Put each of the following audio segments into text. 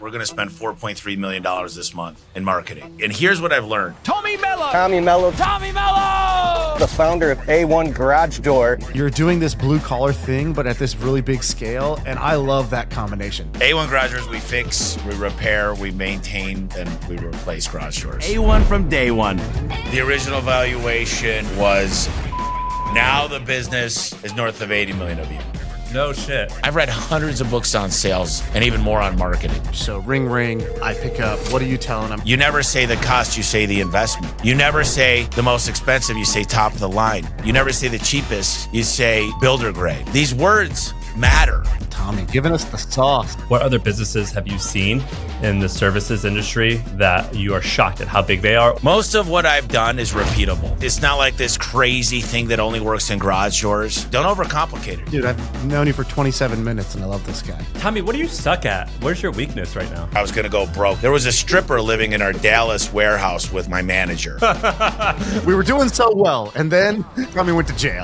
we're going to spend $4.3 million this month in marketing. And here's what I've learned. Tommy Mello, the founder of A1 Garage Door. You're doing this blue collar thing, but at this really big scale, and I love that combination. A1 Garage Doors, we fix, we repair, we maintain, and we replace garage doors. A1 from day one. The original valuation was, now the business is north of 80 million of EBITDA. No shit. I've read hundreds of books on sales and even more on marketing. So ring, ring, I pick up. What are you telling them? You never say the cost, you say the investment. You never say the most expensive, you say top of the line. You never say the cheapest, you say builder grade. These words matter. Tommy, giving us the sauce. What other businesses have you seen in the services industry that you are shocked at how big they are? Most of what I've done is repeatable. It's not like this crazy thing that only works in garage doors. Don't overcomplicate it. Dude, I've known you for 27 minutes and I love this guy. Tommy, what do you suck at? Where's your weakness right now? I was going to go broke. There was a stripper living in our Dallas warehouse with my manager. We were doing so well, and then Tommy went to jail.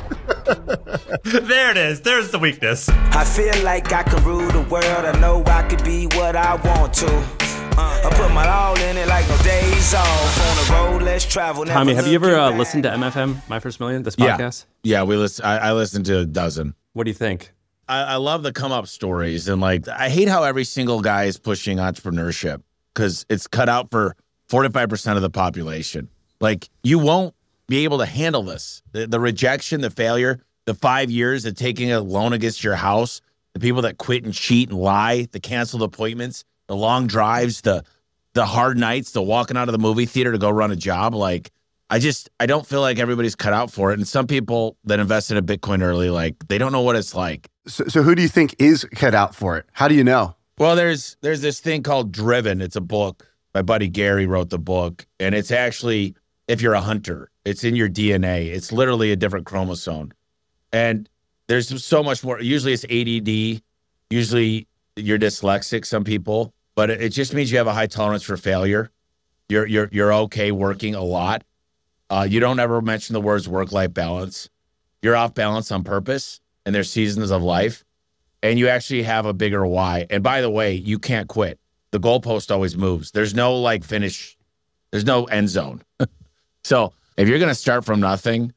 There it is. There's the weakness. I feel like I can rule the world. I know I could be what I want to. I put my all in it like no days off. On the road, let's travel. Tommy, have you ever listened to MFM, My First Million, this podcast? Yeah, I listened to a dozen. What do you think? I love the come up stories, and like I hate how every single guy is pushing entrepreneurship because it's cut out for 45% of the population. Like you won't be able to handle this. The rejection, the failure, the 5 years of taking a loan against your house, the people that quit and cheat and lie, the canceled appointments, the long drives, the hard nights, the walking out of the movie theater to go run a job. Like I don't feel like everybody's cut out for it. And some people that invested in Bitcoin early, like they don't know what it's like. So who do you think is cut out for it? How do you know? Well, there's this thing called Driven. It's a book. My buddy Gary wrote the book. And it's actually, if you're a hunter, it's in your DNA. It's literally a different chromosome. And there's so much more. Usually it's ADD. Usually you're dyslexic, some people. But it just means you have a high tolerance for failure. You're okay working a lot. You don't ever mention the words work-life balance. You're off balance on purpose, and there's seasons of life. And you actually have a bigger why. And by the way, you can't quit. The goalpost always moves. There's no like finish. There's no end zone. So if you're going to start from nothing,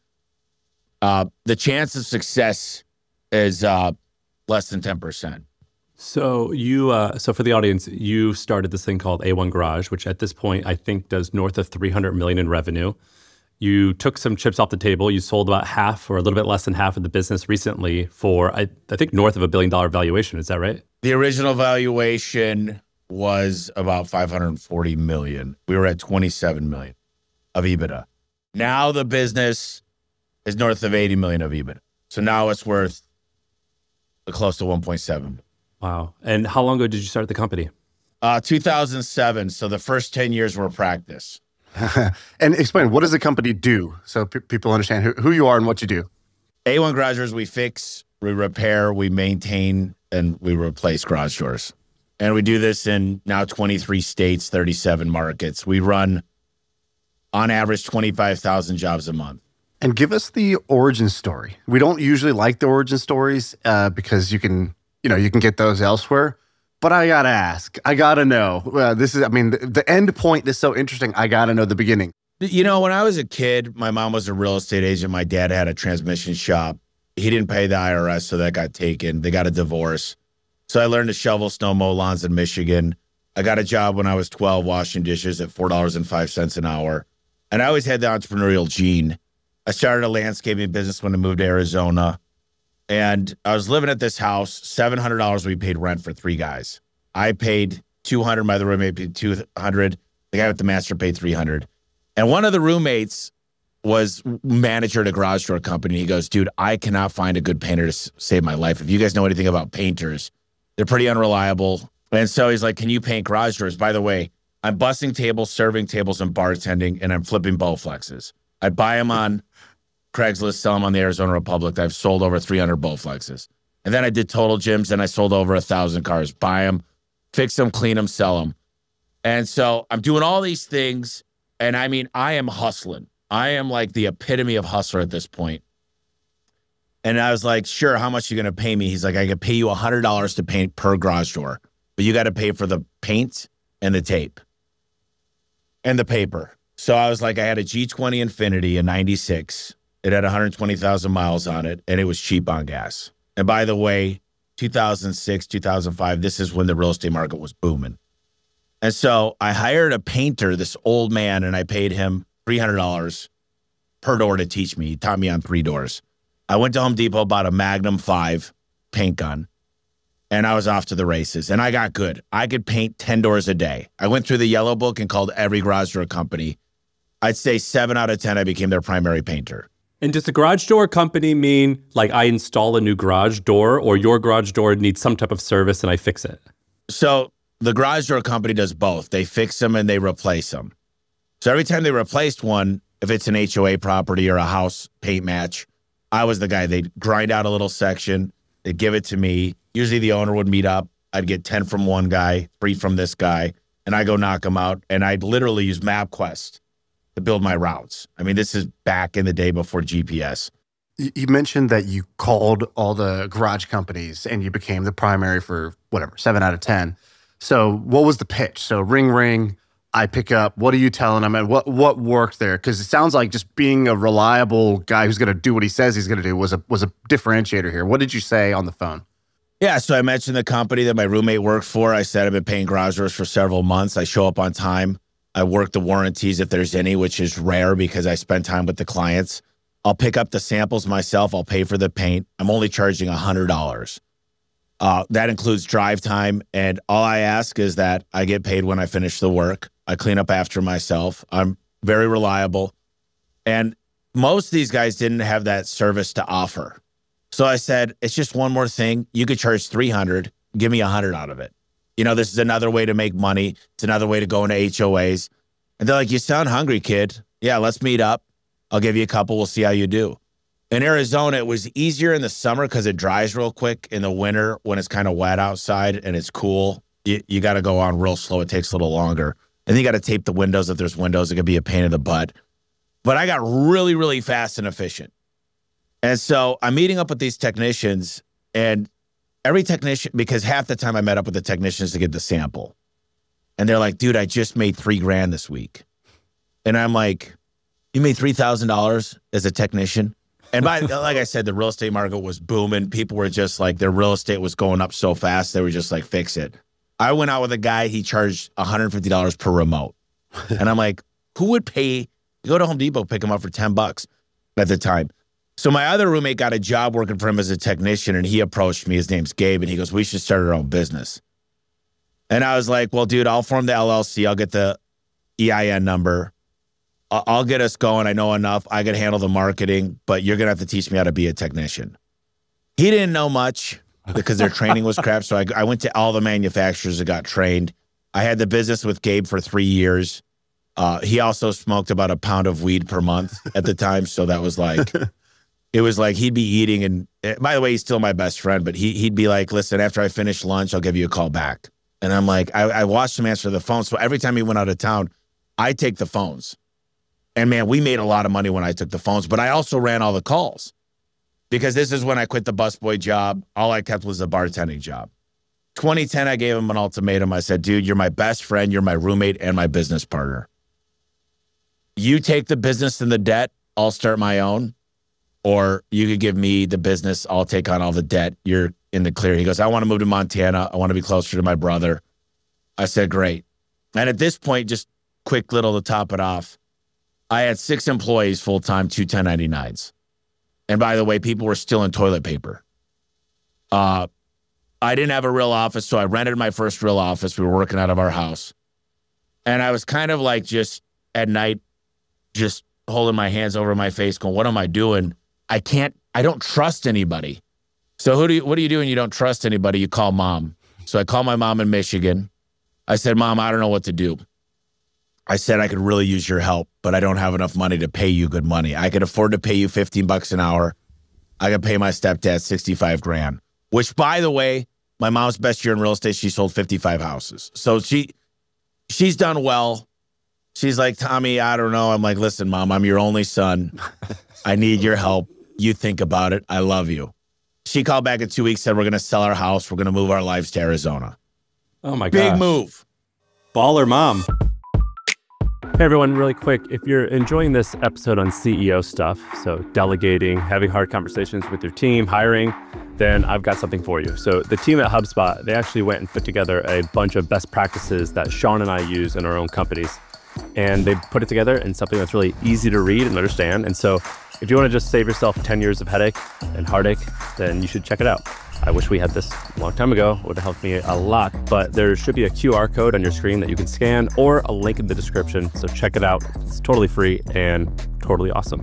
the chance of success is less than 10%. So so for the audience, you started this thing called A1 Garage, which at this point I think does north of 300 million in revenue. You took some chips off the table. You sold about half or a little bit less than half of the business recently for I think north of $1 billion valuation. Is that right? The original valuation was about 540 million. We were at 27 million of EBITDA. Now the business is north of 80 million of EBITDA. So now it's worth close to 1.7. Wow. And how long ago did you start the company? 2007. So the first 10 years were practice. And explain, what does the company do so people understand who you are and what you do? A1 Garage Doors, we fix, we repair, we maintain, and we replace garage doors. And we do this in now 23 states, 37 markets. We run, on average, 25,000 jobs a month. And give us the origin story. We don't usually like the origin stories because you can get those elsewhere. But I gotta ask, I gotta know. The end point is so interesting. I gotta know the beginning. You know, when I was a kid, my mom was a real estate agent. My dad had a transmission shop. He didn't pay the IRS, so that got taken. They got a divorce. So I learned to shovel snow, mow lawns in Michigan. I got a job when I was 12 washing dishes at $4.05 an hour. And I always had the entrepreneurial gene. I started a landscaping business when I moved to Arizona. And I was living at this house, $700 we paid rent for 3 guys. I paid $200, my other roommate paid $200. The guy with the master paid $300. And one of the roommates was manager at a garage door company. He goes, dude, I cannot find a good painter to save my life. If you guys know anything about painters, they're pretty unreliable. And so he's like, can you paint garage doors? By the way, I'm bussing tables, serving tables, and bartending, and I'm flipping Bowflexes. I buy them on Craigslist, sell them on the Arizona Republic. I've sold over 300 Bowflexes. And then I did Total Gyms, and I sold over 1,000 cars. Buy them, fix them, clean them, sell them. And so I'm doing all these things, and I mean, I am hustling. I am like the epitome of hustler at this point. And I was like, sure, how much are you going to pay me? He's like, I could pay you $100 to paint per garage door but you got to pay for the paint and the tape and the paper. So I was like, I had a G20 Infiniti in 96. It had 120,000 miles on it, and it was cheap on gas. And by the way, 2006, 2005, this is when the real estate market was booming. And so I hired a painter, this old man, and I paid him $300 per door to teach me. He taught me on 3 doors. I went to Home Depot, bought a Magnum 5 paint gun, and I was off to the races. And I got good. I could paint 10 doors a day. I went through the yellow book and called every garage door company. I'd say 7 out of 10, I became their primary painter. And does the garage door company mean like I install a new garage door, or your garage door needs some type of service and I fix it? So the garage door company does both. They fix them and they replace them. So every time they replaced one, if it's an HOA property or a house paint match, I was the guy. They'd grind out a little section. They'd give it to me. Usually the owner would meet up. I'd get 10 from one guy, 3 from this guy, and I go knock them out. And I'd literally use MapQuest to build my routes. I mean, this is back in the day before GPS. You mentioned that you called all the garage companies and you became the primary for whatever, 7 out of 10. So what was the pitch? So ring, I pick up. What are you telling them? And what worked there? Because it sounds like just being a reliable guy who's going to do what he says he's going to do was a differentiator here. What did you say on the phone? Yeah, so I mentioned the company that my roommate worked for. I said I've been paying garage doors for several months. I show up on time. I work the warranties if there's any, which is rare because I spend time with the clients. I'll pick up the samples myself. I'll pay for the paint. I'm only charging $100. That includes drive time. And all I ask is that I get paid when I finish the work. I clean up after myself. I'm very reliable. And most of these guys didn't have that service to offer. So I said, it's just one more thing. You could charge $300. Give me $100 out of it. You know, this is another way to make money. It's another way to go into HOAs. And they're like, you sound hungry, kid. Yeah, let's meet up. I'll give you a couple. We'll see how you do. In Arizona, it was easier in the summer because it dries real quick. In the winter, when it's kind of wet outside and it's cool, you got to go on real slow. It takes a little longer. And then you got to tape the windows. If there's windows, it could be a pain in the butt. But I got really, really fast and efficient. And so I'm meeting up with these technicians, and every technician, because half the time I met up with the technicians to get the sample. And they're like, dude, I just made $3,000 this week. And I'm like, you made $3,000 as a technician? And like I said, the real estate market was booming. People were just like, their real estate was going up so fast. They were just like, fix it. I went out with a guy, he charged $150 per remote. And I'm like, who would pay? Go to Home Depot, pick him up for $10 at the time. So my other roommate got a job working for him as a technician, and he approached me. His name's Gabe, and he goes, we should start our own business. And I was like, well, dude, I'll form the LLC. I'll get the EIN number. I'll get us going. I know enough. I can handle the marketing, but you're going to have to teach me how to be a technician. He didn't know much because their training was crap. So I went to all the manufacturers that got trained. I had the business with Gabe for 3 years. He also smoked about a pound of weed per month at the time. So that was like, it was like he'd be eating. And by the way, he's still my best friend, but he'd be like, listen, after I finish lunch, I'll give you a call back. And I'm like, I watched him answer the phone. So every time he went out of town, I take the phones. And man, we made a lot of money when I took the phones, but I also ran all the calls because this is when I quit the busboy job. All I kept was a bartending job. 2010, I gave him an ultimatum. I said, dude, you're my best friend. You're my roommate and my business partner. You take the business and the debt, I'll start my own. Or you could give me the business, I'll take on all the debt. You're in the clear. He goes, I want to move to Montana. I want to be closer to my brother. I said, great. And at this point, just quick little to top it off, I had 6 employees full-time, 2 1099s. And by the way, people were still in toilet paper. I didn't have a real office, so I rented my first real office. We were working out of our house. And I was kind of like just at night, just holding my hands over my face going, what am I doing? I don't trust anybody. So what do you do when you don't trust anybody? You call mom. So I called my mom in Michigan. I said, Mom, I don't know what to do. I said, I could really use your help, but I don't have enough money to pay you good money. I could afford to pay you $15 an hour. I could pay my stepdad $65,000, which by the way, my mom's best year in real estate, she sold 55 houses. So she's done well. She's like, Tommy, I don't know. I'm like, listen, Mom, I'm your only son. I need your help. You think about it. I love you. She called back in 2 weeks, said, we're going to sell our house. We're going to move our lives to Arizona. Oh my gosh. Big move. Baller mom. Hey everyone, really quick, if you're enjoying this episode on CEO stuff, so delegating, having hard conversations with your team, hiring, then I've got something for you. So the team at HubSpot, they actually went and put together a bunch of best practices that Sean and I use in our own companies. And they put it together in something that's really easy to read and understand. And so if you want to just save yourself 10 years of headache and heartache, then you should check it out. I wish we had this a long time ago. It would have helped me a lot, but there should be a QR code on your screen that you can scan or a link in the description. So check it out. It's totally free and totally awesome.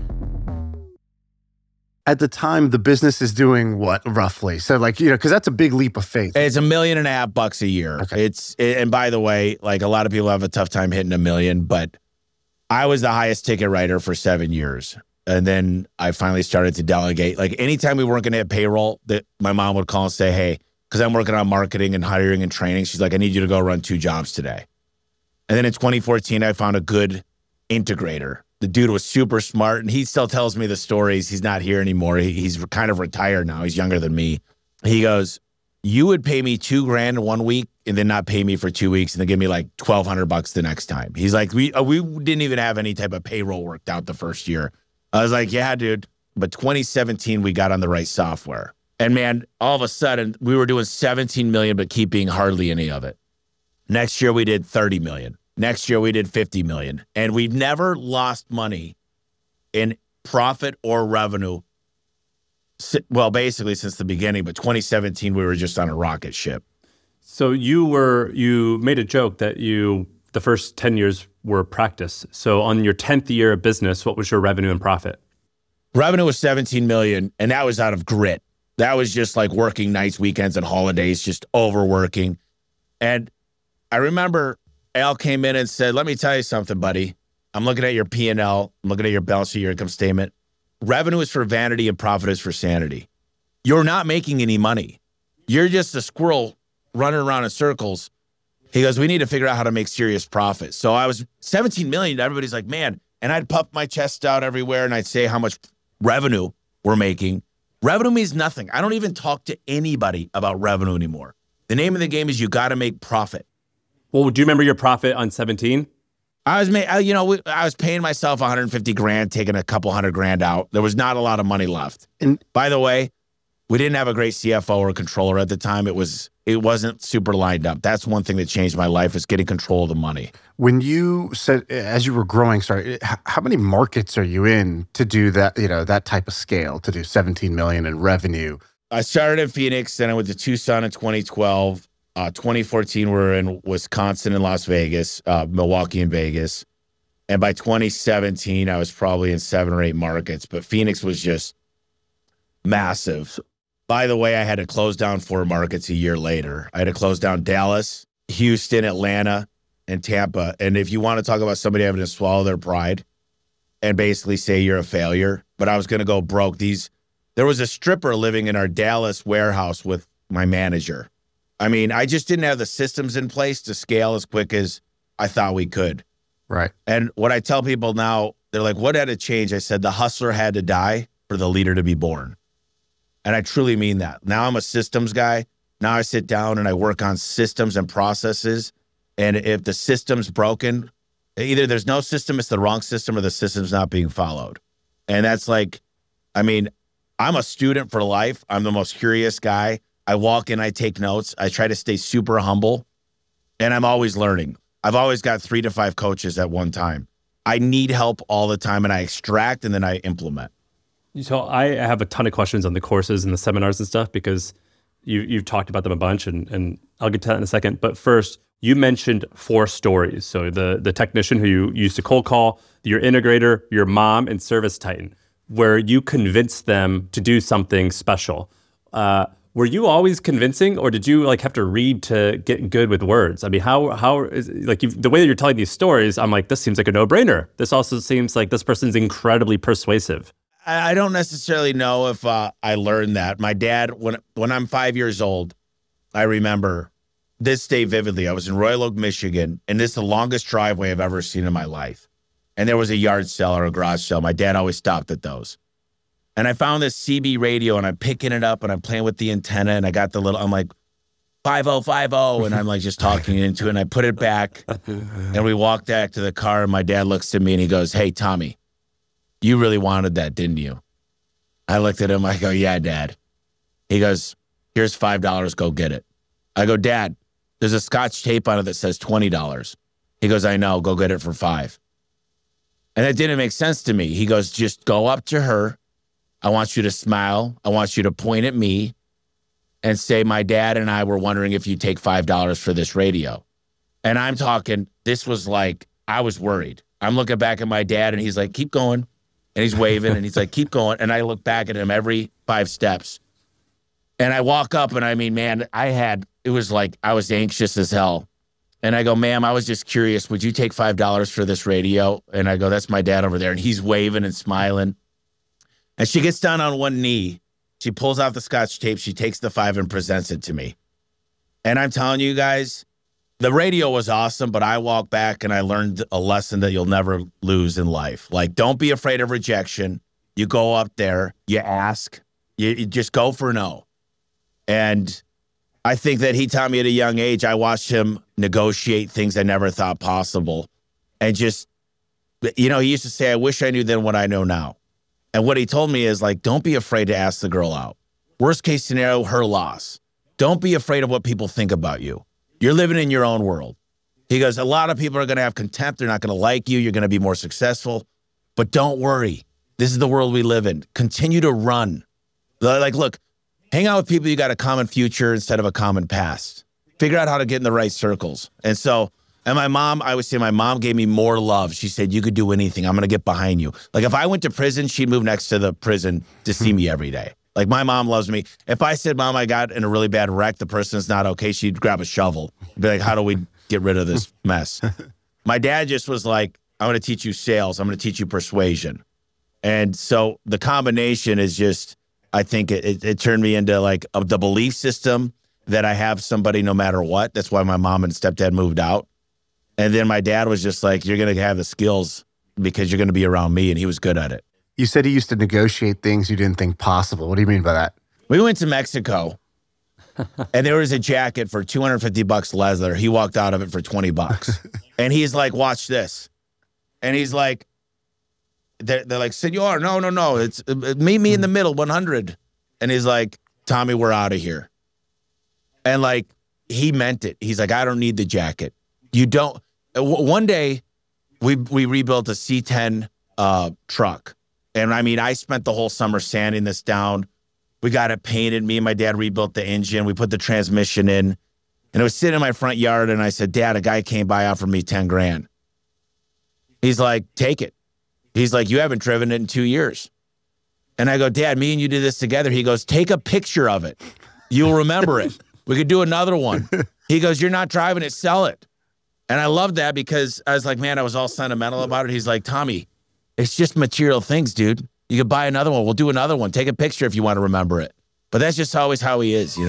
At the time, the business is doing what roughly? So like, because that's a big leap of faith. It's $1.5 million a year. Okay. And by the way, like a lot of people have a tough time hitting $1 million, but I was the highest ticket writer for 7 years. And then I finally started to delegate. Like anytime we weren't going to hit payroll, that my mom would call and say, hey, because I'm working on marketing and hiring and training. She's like, I need you to go run 2 jobs today. And then in 2014, I found a good integrator. The dude was super smart, and he still tells me the stories. He's not here anymore. He's kind of retired now. He's younger than me. He goes, you would pay me $2,000 in 1 week and then not pay me for 2 weeks and then give me like $1,200 the next time. He's like, we didn't even have any type of payroll worked out the first year. I was like, yeah, dude. But 2017, we got on the right software. And man, all of a sudden, we were doing 17 million, but keeping hardly any of it. Next year, we did 30 million. Next year, we did 50 million. And we've never lost money in profit or revenue. Well, basically since the beginning, but 2017, we were just on a rocket ship. So you made a joke that the first 10 years were practice. So on your 10th year of business, what was your revenue and profit? Revenue was 17 million, and that was out of grit. That was just like working nights, weekends, and holidays, just overworking. And I remember Al came in and said, let me tell you something, buddy. I'm looking at your P&L. I'm looking at your balance sheet, your income statement. Revenue is for vanity and profit is for sanity. You're not making any money. You're just a squirrel running around in circles. He goes, we need to figure out how to make serious profit. So I was 17 million. Everybody's like, man. And I'd puff my chest out everywhere and I'd say how much revenue we're making. Revenue means nothing. I don't even talk to anybody about revenue anymore. The name of the game is you got to make profit. Well, do you remember your profit on 17? I was paying myself $150,000, taking a couple $100,000 out. There was not a lot of money left. And by the way, we didn't have a great CFO or controller at the time. It wasn't super lined up. That's one thing that changed my life, is getting control of the money. When you said, as you were growing, how many markets are you in to do that, that type of scale, to do 17 million in revenue? I started in Phoenix, then I went to Tucson in 2012. 2014, we were in Wisconsin and Las Vegas, Milwaukee and Vegas. And by 2017, I was probably in 7 or 8 markets, but Phoenix was just massive. By the way, I had to close down 4 markets a year later. I had to close down Dallas, Houston, Atlanta, and Tampa. And if you want to talk about somebody having to swallow their pride and basically say you're a failure, but I was going to go broke. There was a stripper living in our Dallas warehouse with my manager. I mean, I just didn't have the systems in place to scale as quick as I thought we could. Right. And what I tell people now, they're like, what had to change? I said, the hustler had to die for the leader to be born. And I truly mean that. Now I'm a systems guy. Now I sit down and I work on systems and processes. And if the system's broken, either there's no system, it's the wrong system, or the system's not being followed. And that's like, I mean, I'm a student for life. I'm the most curious guy. I walk in, I take notes. I try to stay super humble, and I'm always learning. I've always got 3 to 5 coaches at one time. I need help all the time, and I extract and then I implement. So I have a ton of questions on the courses and the seminars and stuff, because you've talked about them a bunch, and I'll get to that in a second. But first, you mentioned 4 stories. So the technician who you used to cold call, your integrator, your mom, and Service Titan, where you convinced them to do something special. Were you always convincing, or did you have to read to get good with words? I mean, how is the way that you're telling these stories? I'm like, this seems like a no-brainer. This also seems like this person's incredibly persuasive. I don't necessarily know if I learned that. My dad, when I'm 5 years old, I remember this day vividly. I was in Royal Oak, Michigan, and this is the longest driveway I've ever seen in my life. And there was a yard sale or a garage sale. My dad always stopped at those. And I found this CB radio, and I'm picking it up, and I'm playing with the antenna, and I got I'm like, 5050. And I'm like just talking into it. And I put it back and we walked back to the car. And my dad looks at me and he goes, hey, Tommy, you really wanted that, didn't you? I looked at him. I go, yeah, Dad. He goes, here's $5. Go get it. I go, Dad, there's a Scotch tape on it that says $20. He goes, I know. Go get it for $5. And that didn't make sense to me. He goes, just go up to her. I want you to smile. I want you to point at me and say, my dad and I were wondering if you'd take $5 for this radio. And I'm talking, this was like, I was worried. I'm looking back at my dad and he's like, keep going. And he's waving and he's like, keep going. And I look back at him every 5 steps. And I walk up and I mean, man, it was like I was anxious as hell. And I go, ma'am, I was just curious. Would you take $5 for this radio? And I go, that's my dad over there. And he's waving and smiling. And she gets down on one knee. She pulls out the Scotch tape. She takes the $5 and presents it to me. And I'm telling you guys, the radio was awesome, but I walked back and I learned a lesson that you'll never lose in life. Like, don't be afraid of rejection. You go up there, you ask, you just go for no. And I think that he taught me at a young age. I watched him negotiate things I never thought possible. And just, he used to say, I wish I knew then what I know now. And what he told me is like, don't be afraid to ask the girl out. Worst case scenario, her loss. Don't be afraid of what people think about you. You're living in your own world. He goes, a lot of people are going to have contempt. They're not going to like you. You're going to be more successful. But don't worry. This is the world we live in. Continue to run. Like, look, hang out with people you got a common future instead of a common past. Figure out how to get in the right circles. And my mom, I would say my mom gave me more love. She said, you could do anything. I'm going to get behind you. Like if I went to prison, she'd move next to the prison to see me every day. Like my mom loves me. If I said, Mom, I got in a really bad wreck, the person's not okay, she'd grab a shovel. Be like, how do we get rid of this mess? My dad just was like, I'm going to teach you sales. I'm going to teach you persuasion. And so the combination is just, I think it turned me into like the belief system that I have somebody no matter what. That's why my mom and stepdad moved out. And then my dad was just like, you're going to have the skills because you're going to be around me. And he was good at it. You said he used to negotiate things you didn't think possible. What do you mean by that? We went to Mexico and there was a jacket for $250 leather. He walked out of it for $20. And he's like, watch this. And he's like, they're like, Senor, no. It's meet me in the middle, 100. And he's like, Tommy, we're out of here. And like, he meant it. He's like, I don't need the jacket. You don't. One day we rebuilt a C10 truck. And I mean, I spent the whole summer sanding this down. We got it painted. Me and my dad rebuilt the engine. We put the transmission in. And it was sitting in my front yard. And I said, Dad, a guy came by, offered me $10,000. He's like, take it. He's like, you haven't driven it in 2 years. And I go, Dad, me and you did this together. He goes, take a picture of it. You'll remember it. We could do another one. He goes, you're not driving it, sell it. And I loved that because I was like, man, I was all sentimental about it. He's like, Tommy, it's just material things, dude. You could buy another one. We'll do another one. Take a picture if you want to remember it. But that's just always how he is,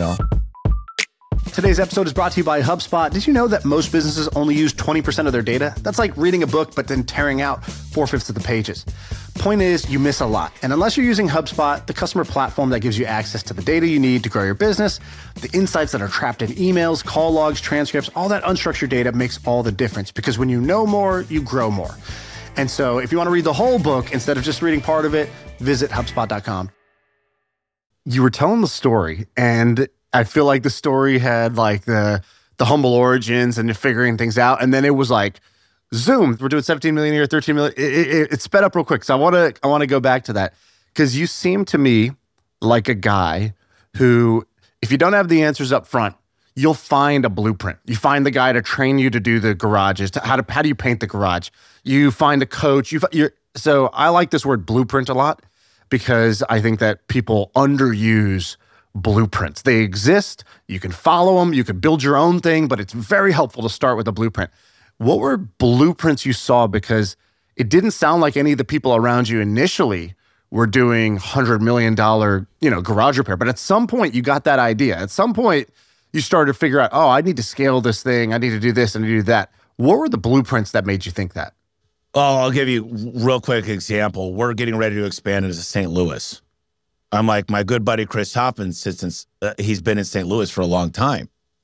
Today's episode is brought to you by HubSpot. Did you know that most businesses only use 20% of their data? That's like reading a book, but then tearing out 4/5 of the pages. Point is, you miss a lot. And unless you're using HubSpot, the customer platform that gives you access to the data you need to grow your business, the insights that are trapped in emails, call logs, transcripts, all that unstructured data makes all the difference. Because when you know more, you grow more. And so if you want to read the whole book instead of just reading part of it, visit HubSpot.com. You were telling the story, and I feel like the story had like the humble origins and figuring things out. And then it was like, zoom, we're doing 17 million a year, 13 million. It sped up real quick. So I want to go back to that because you seem to me like a guy who, if you don't have the answers up front, you'll find a blueprint. You find the guy to train you to do the garages. How do you paint the garage? You find a coach. So I like this word blueprint a lot because I think that people underuse blueprints. They exist. You can follow them. You can build your own thing, but it's very helpful to start with a blueprint. What were blueprints you saw? Because it didn't sound like any of the people around you initially were doing $100 million, garage repair. But at some point, you got that idea. At some point, you started to figure out, oh, I need to scale this thing. I need to do this and do that. What were the blueprints that made you think that? Oh, I'll give you a real quick example. We're getting ready to expand into St. Louis. I'm like, my good buddy Chris Hoffman he's been in St. Louis for a long time.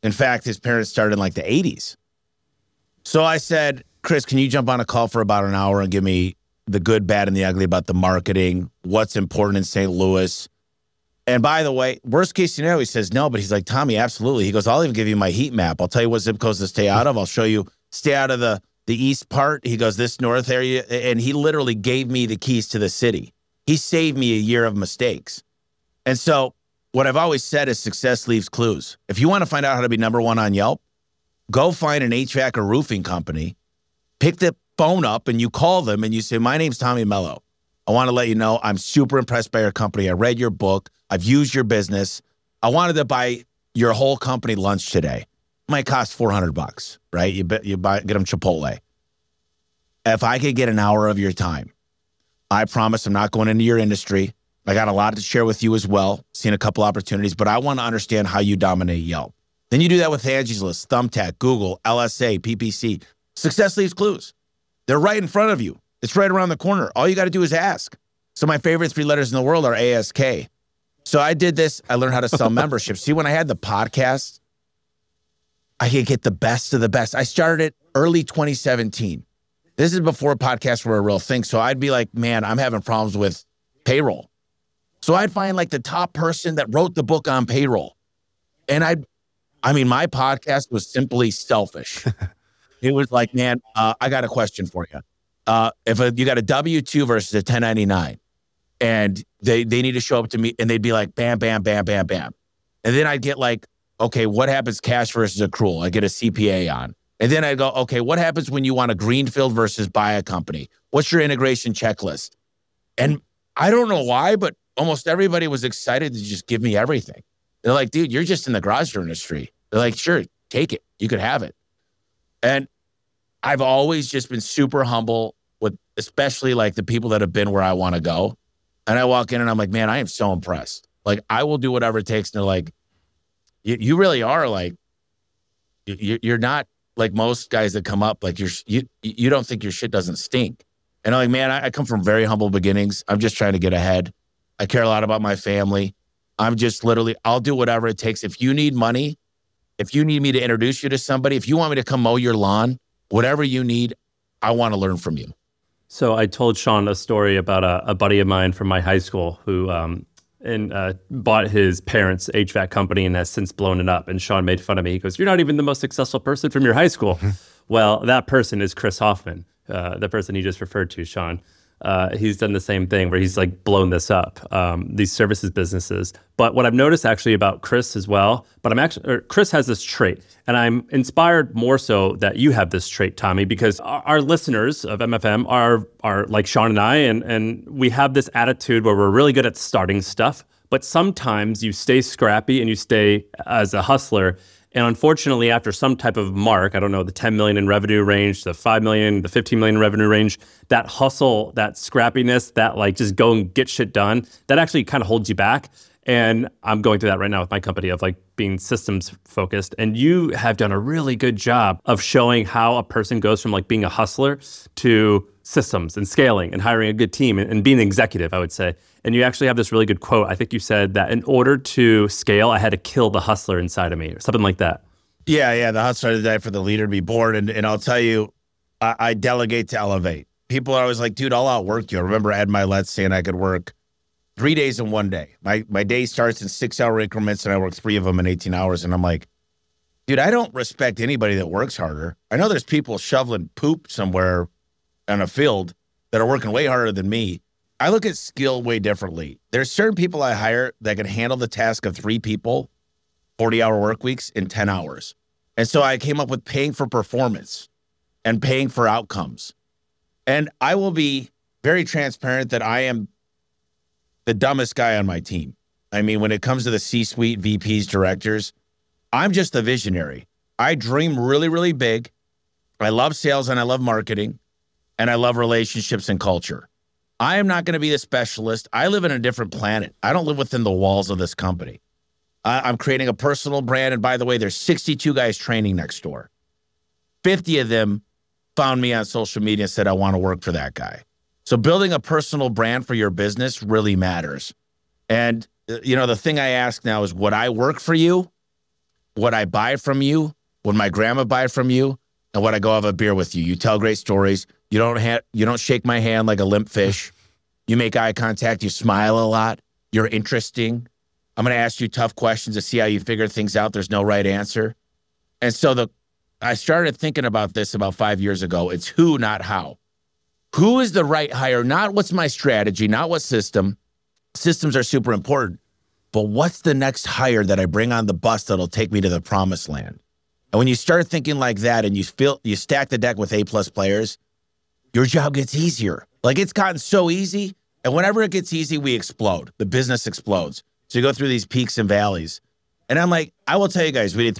In fact, his parents started in like the 80s. So I said, Chris, can you jump on a call for about an hour and give me the good, bad, and the ugly about the marketing, what's important in St. Louis? And by the way, worst case scenario, he says no, but he's like, Tommy, absolutely. He goes, I'll even give you my heat map. I'll tell you what zip codes to stay out of. I'll show you, stay out of the east part. He goes, this north area. And he literally gave me the keys to the city. He saved me a year of mistakes. And so what I've always said is success leaves clues. If you want to find out how to be number one on Yelp, go find an HVAC or roofing company, pick the phone up and you call them and you say, my name's Tommy Mello. I want to let you know I'm super impressed by your company. I read your book. I've used your business. I wanted to buy your whole company lunch today. It might cost $400, right? You get them Chipotle. If I could get an hour of your time, I promise I'm not going into your industry. I got a lot to share with you as well. Seen a couple opportunities, but I want to understand how you dominate Yelp. Then you do that with Angie's List, Thumbtack, Google, LSA, PPC. Success leaves clues. They're right in front of you. It's right around the corner. All you got to do is ask. So my favorite 3 letters in the world are ASK. So I did this. I learned how to sell memberships. See, when I had the podcast, I could get the best of the best. I started it early 2017. This is before podcasts were a real thing. So I'd be like, man, I'm having problems with payroll. So I'd find like the top person that wrote the book on payroll. And my podcast was simply selfish. It was like, man, I got a question for you. If you got a W-2 versus a 1099 and they need to show up to me and they'd be like, bam, bam, bam, bam, bam. And then I'd get like, okay, what happens cash versus accrual? I get a CPA on. And then I'd go, okay, what happens when you want a greenfield versus buy a company? What's your integration checklist? And I don't know why, but almost everybody was excited to just give me everything. They're like, dude, you're just in the garage door industry. They're like, sure, take it. You could have it. And I've always just been super humble with especially like the people that have been where I want to go. And I walk in and I'm like, man, I am so impressed. Like, I will do whatever it takes. And they're like, you really are like, you're not like most guys that come up, like you don't think your shit doesn't stink. And I'm like, man, I come from very humble beginnings. I'm just trying to get ahead. I care a lot about my family. I'm just literally, I'll do whatever it takes. If you need money, if you need me to introduce you to somebody, if you want me to come mow your lawn, whatever you need, I want to learn from you. So I told Sean a story about a buddy of mine from my high school who bought his parents' HVAC company and has since blown it up. And Sean made fun of me. He goes, you're not even the most successful person from your high school. Well, that person is Chris Hoffman, the person you just referred to, Sean. He's done the same thing where he's like blown this up, these services businesses. But what I've noticed actually about Chris as well, Chris has this trait, and I'm inspired more so that you have this trait, Tommy, because our listeners of MFM are like Sean and I, and we have this attitude where we're really good at starting stuff, but sometimes you stay scrappy and you stay as a hustler. And unfortunately, after some type of mark, I don't know, the 10 million in revenue range, the 5 million, the 15 million revenue range, that hustle, that scrappiness, that like just go and get shit done, that actually kind of holds you back. And I'm going through that right now with my company of like being systems focused. And you have done a really good job of showing how a person goes from like being a hustler to systems and scaling and hiring a good team and being an executive, I would say. And you actually have this really good quote. I think you said that in order to scale, I had to kill the hustler inside of me or something like that. Yeah. The hustler to die for the leader to be born. And I'll tell you, I delegate to elevate. People are always like, dude, I'll outwork you. I remember Ed Milet saying I could work 3 days in one day. My day starts in 6-hour increments and I work 3 of them in 18 hours. And I'm like, dude, I don't respect anybody that works harder. I know there's people shoveling poop somewhere on a field that are working way harder than me. I look at skill way differently. There's certain people I hire that can handle the task of 3 people, 40-hour work weeks in 10 hours. And so I came up with paying for performance and paying for outcomes. And I will be very transparent that I am the dumbest guy on my team. I mean, when it comes to the C-suite, VPs, directors, I'm just the visionary. I dream really, really big. I love sales and I love marketing and I love relationships and culture. I am not going to be the specialist. I live in a different planet. I don't live within the walls of this company. I'm creating a personal brand. And by the way, there's 62 guys training next door. 50 of them found me on social media and said, I want to work for that guy. So building a personal brand for your business really matters. And, the thing I ask now is, would I work for you? what I buy from you, what my grandma buy from you, and what I go have a beer with you. You tell great stories. You don't shake my hand like a limp fish. You make eye contact. You smile a lot. You're interesting. I'm going to ask you tough questions to see how you figure things out. There's no right answer. And so I started thinking about this about 5 years ago. It's who, not how. Who is the right hire? Not what's my strategy, not what system. Systems are super important. But what's the next hire that I bring on the bus that'll take me to the promised land? And when you start thinking like that and you stack the deck with A-plus players, your job gets easier. Like, it's gotten so easy. And whenever it gets easy, we explode. The business explodes. So you go through these peaks and valleys. And I'm like, I will tell you guys, we did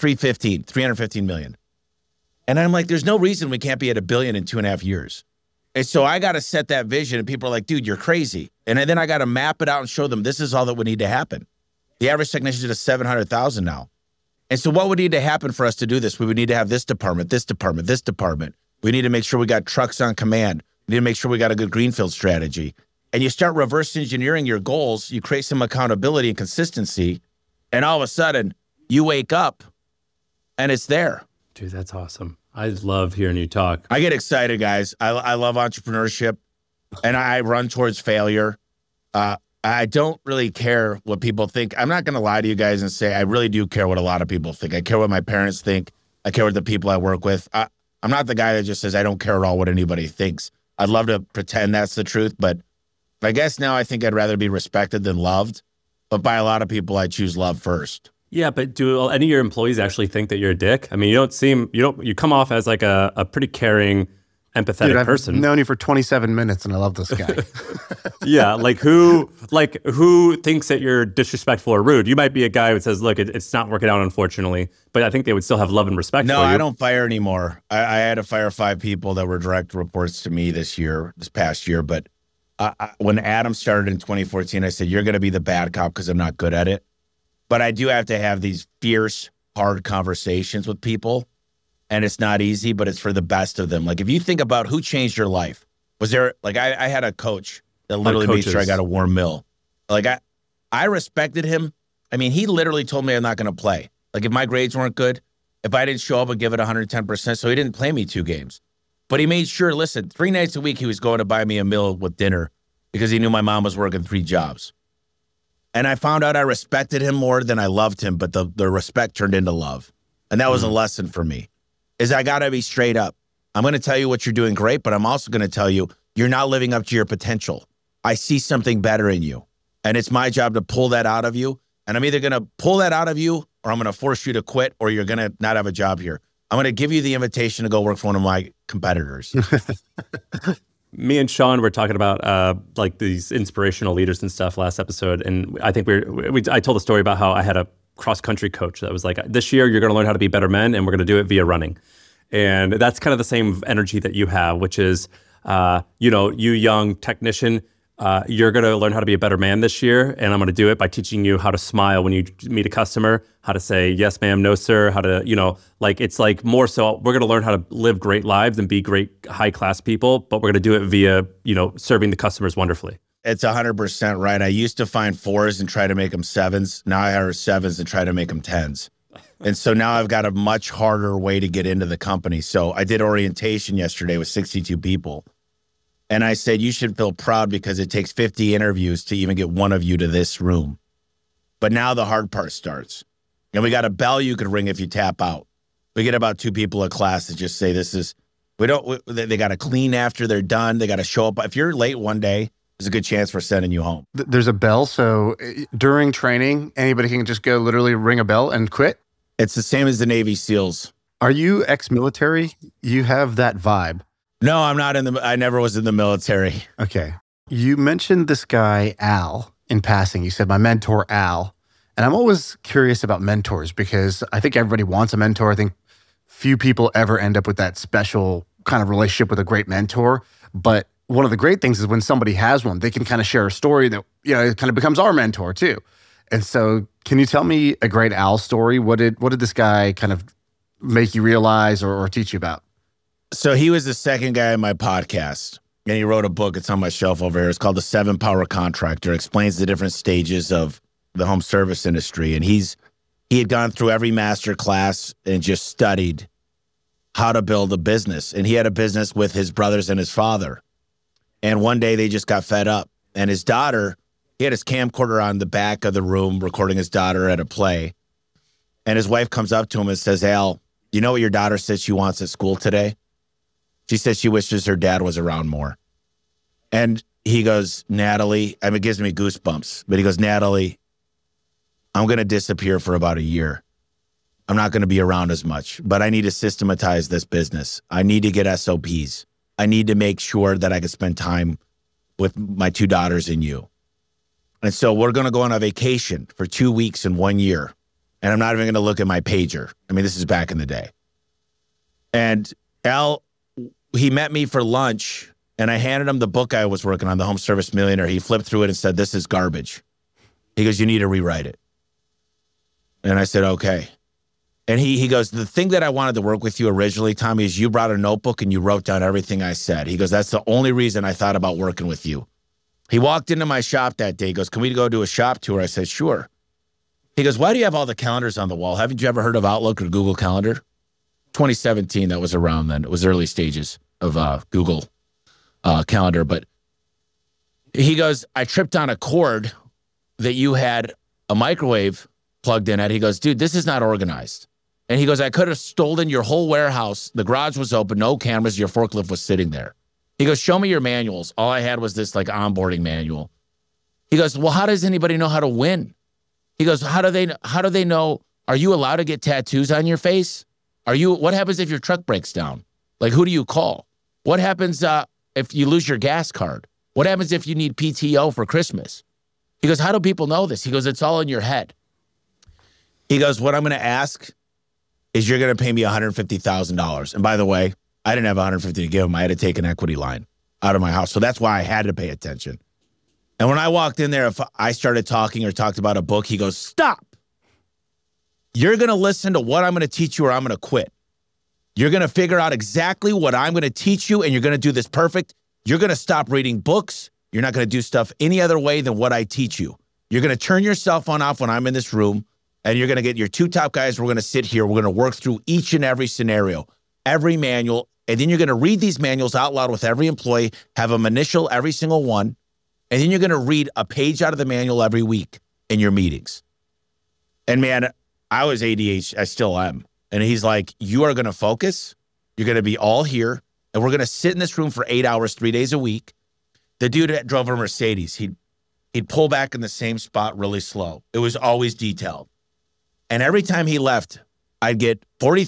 315 million. And I'm like, there's no reason we can't be at $1 billion in 2.5 years. And so I got to set that vision. And people are like, dude, you're crazy. And then I got to map it out and show them this is all that would need to happen. The average technician is 700,000 now. And so what would need to happen for us to do this? We would need to have this department, this department, this department. We need to make sure we got trucks on command. We need to make sure we got a good greenfield strategy. And you start reverse engineering your goals. You create some accountability and consistency. And all of a sudden, you wake up and it's there. Dude, that's awesome. I love hearing you talk. I get excited, guys. I love entrepreneurship, and I run towards failure. I don't really care what people think. I'm not going to lie to you guys and say I really do care what a lot of people think. I care what my parents think. I care what the people I work with. I'm not the guy that just says I don't care at all what anybody thinks. I'd love to pretend that's the truth, but I guess now I think I'd rather be respected than loved. But by a lot of people, I choose love first. Yeah, but do any of your employees actually think that you're a dick? I mean, you come off as like a pretty caring, empathetic person. I've known you for 27 minutes and I love this guy. Yeah, who thinks that you're disrespectful or rude? You might be a guy who says, look, it's not working out, unfortunately, but I think they would still have love and respect for you. No, I don't fire anymore. I had to fire 5 people that were direct reports to me this past year. But when Adam started in 2014, I said, you're going to be the bad cop because I'm not good at it. But I do have to have these fierce, hard conversations with people. And it's not easy, but it's for the best of them. Like, if you think about who changed your life, was there, like, I had a coach that literally made sure I got a warm meal. Like, I respected him. I mean, he literally told me I'm not going to play. Like, if my grades weren't good, if I didn't show up and give it 110%, so he didn't play me 2 games. But he made sure, listen, 3 nights a week, he was going to buy me a meal with dinner because he knew my mom was working 3 jobs. And I found out I respected him more than I loved him, but the respect turned into love. And that was a lesson for me, is I got to be straight up. I'm going to tell you what you're doing great, but I'm also going to tell you you're not living up to your potential. I see something better in you. And it's my job to pull that out of you. And I'm either going to pull that out of you or I'm going to force you to quit or you're going to not have a job here. I'm going to give you the invitation to go work for one of my competitors. Me and Sean were talking about like these inspirational leaders and stuff last episode. And I think I told a story about how I had a cross-country coach that was like, this year you're going to learn how to be better men and we're going to do it via running. And that's kind of the same energy that you have, which is, you young technician, you're going to learn how to be a better man this year. And I'm going to do it by teaching you how to smile when you meet a customer, how to say, yes, ma'am, no, sir, how to, it's like more so we're going to learn how to live great lives and be great high-class people, but we're going to do it via, serving the customers wonderfully. It's 100% right. I used to find 4s and try to make them 7s. Now I hire 7s and try to make them 10s. And so now I've got a much harder way to get into the company. So I did orientation yesterday with 62 people. And I said, you should feel proud because it takes 50 interviews to even get one of you to this room. But now the hard part starts. And we got a bell you could ring if you tap out. We get about 2 people a class that just say they got to clean after they're done. They got to show up. If you're late one day, there's a good chance we're sending you home. There's a bell, so during training, anybody can just go literally ring a bell and quit? It's the same as the Navy SEALs. Are you ex-military? You have that vibe. No, I'm not I never was in the military. Okay. You mentioned this guy, Al, in passing. You said my mentor, Al. And I'm always curious about mentors because I think everybody wants a mentor. I think few people ever end up with that special kind of relationship with a great mentor. But one of the great things is when somebody has one, they can kind of share a story that, it kind of becomes our mentor too. And so can you tell me a great Al story? What did this guy kind of make you realize or teach you about? So he was the second guy in my podcast, and he wrote a book. It's on my shelf over here. It's called The 7 Power Contractor. It explains the different stages of the home service industry. And he's he had gone through every master class and just studied how to build a business. And he had a business with his brothers and his father. And one day they just got fed up. And his daughter, he had his camcorder on the back of the room recording his daughter at a play. And his wife comes up to him and says, Al, you know what your daughter says she wants at school today? She says she wishes her dad was around more. And he goes, Natalie, I mean, it gives me goosebumps, but he goes, Natalie, I'm going to disappear for about a year. I'm not going to be around as much, but I need to systematize this business. I need to get SOPs. I need to make sure that I can spend time with my 2 daughters and you. And so we're going to go on a vacation for 2 weeks in 1 year. And I'm not even going to look at my pager. I mean, this is back in the day. And Al, he met me for lunch, and I handed him the book I was working on, The Home Service Millionaire. He flipped through it and said, this is garbage. He goes, you need to rewrite it. And I said, okay. And he goes, the thing that I wanted to work with you originally, Tommy, is you brought a notebook and you wrote down everything I said. He goes, that's the only reason I thought about working with you. He walked into my shop that day. He goes, can we go do a shop tour? I said, sure. He goes, why do you have all the calendars on the wall? Haven't you ever heard of Outlook or Google Calendar? 2017, that was around then. It was early stages of Google Calendar. But he goes, I tripped on a cord that you had a microwave plugged in at. He goes, dude, this is not organized. And he goes, I could have stolen your whole warehouse. The garage was open, no cameras. Your forklift was sitting there. He goes, show me your manuals. All I had was this like onboarding manual. He goes, well, how does anybody know how to win? He goes, how do they know? Are you allowed to get tattoos on your face? What happens if your truck breaks down? Like, who do you call? What happens if you lose your gas card? What happens if you need PTO for Christmas? He goes, how do people know this? He goes, it's all in your head. He goes, what I'm going to ask is you're going to pay me $150,000. And by the way, I didn't have $150 to give him. I had to take an equity line out of my house. So that's why I had to pay attention. And when I walked in there, if I started talking or talked about a book, he goes, stop. You're going to listen to what I'm going to teach you or I'm going to quit. You're going to figure out exactly what I'm going to teach you and you're going to do this perfect. You're going to stop reading books. You're not going to do stuff any other way than what I teach you. You're going to turn your cell phone off when I'm in this room and you're going to get your 2 top guys. We're going to sit here. We're going to work through each and every scenario, every manual. And then you're going to read these manuals out loud with every employee, have them initial every single one. And then you're going to read a page out of the manual every week in your meetings. And man, I was ADHD. I still am. And he's like, you are going to focus. You're going to be all here. And we're going to sit in this room for 8 hours, 3 days a week. The dude that drove a Mercedes, he'd pull back in the same spot really slow. It was always detailed. And every time he left, I'd get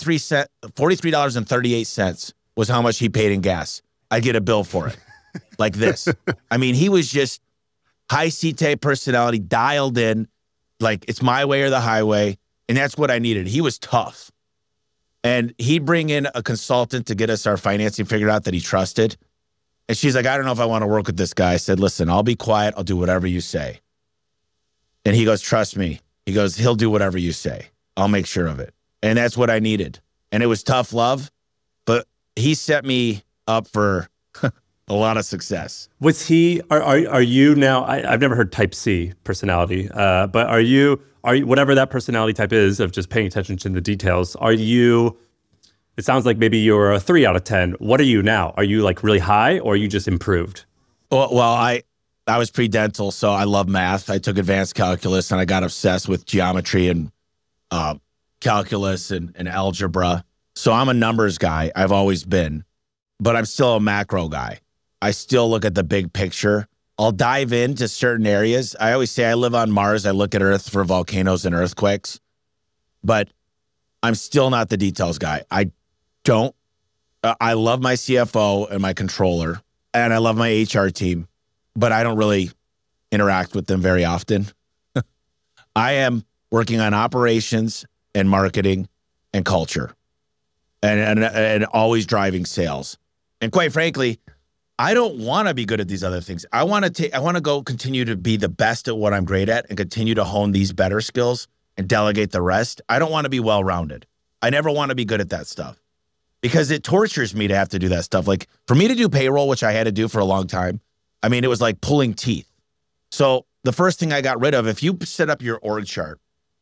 $43.38 was how much he paid in gas. I'd get a bill for it. Like this. I mean, he was just high C-type personality, dialed in, like it's my way or the highway. And that's what I needed. He was tough. And he'd bring in a consultant to get us our financing figured out that he trusted. And she's like, I don't know if I want to work with this guy. I said, listen, I'll be quiet. I'll do whatever you say. And he goes, trust me. He goes, he'll do whatever you say. I'll make sure of it. And that's what I needed. And it was tough love, but he set me up for a lot of success. Was he, are you now, I've never heard type C personality, but are you, whatever that personality type is of just paying attention to the details, are you, it sounds like maybe you're a 3 out of 10. What are you now? Are you like really high or are you just improved? Well, I was pre-dental, so I love math. I took advanced calculus and I got obsessed with geometry and calculus and algebra. So I'm a numbers guy. I've always been, but I'm still a macro guy. I still look at the big picture. I'll dive into certain areas. I always say I live on Mars. I look at Earth for volcanoes and earthquakes, but I'm still not the details guy. I love my CFO and my controller, and I love my HR team, but I don't really interact with them very often. I am working on operations and marketing and culture and always driving sales. And quite frankly, I don't want to be good at these other things. I want to go continue to be the best at what I'm great at and continue to hone these better skills and delegate the rest. I don't want to be well-rounded. I never want to be good at that stuff because it tortures me to have to do that stuff. Like for me to do payroll, which I had to do for a long time, I mean, it was like pulling teeth. So the first thing I got rid of, if you set up your org chart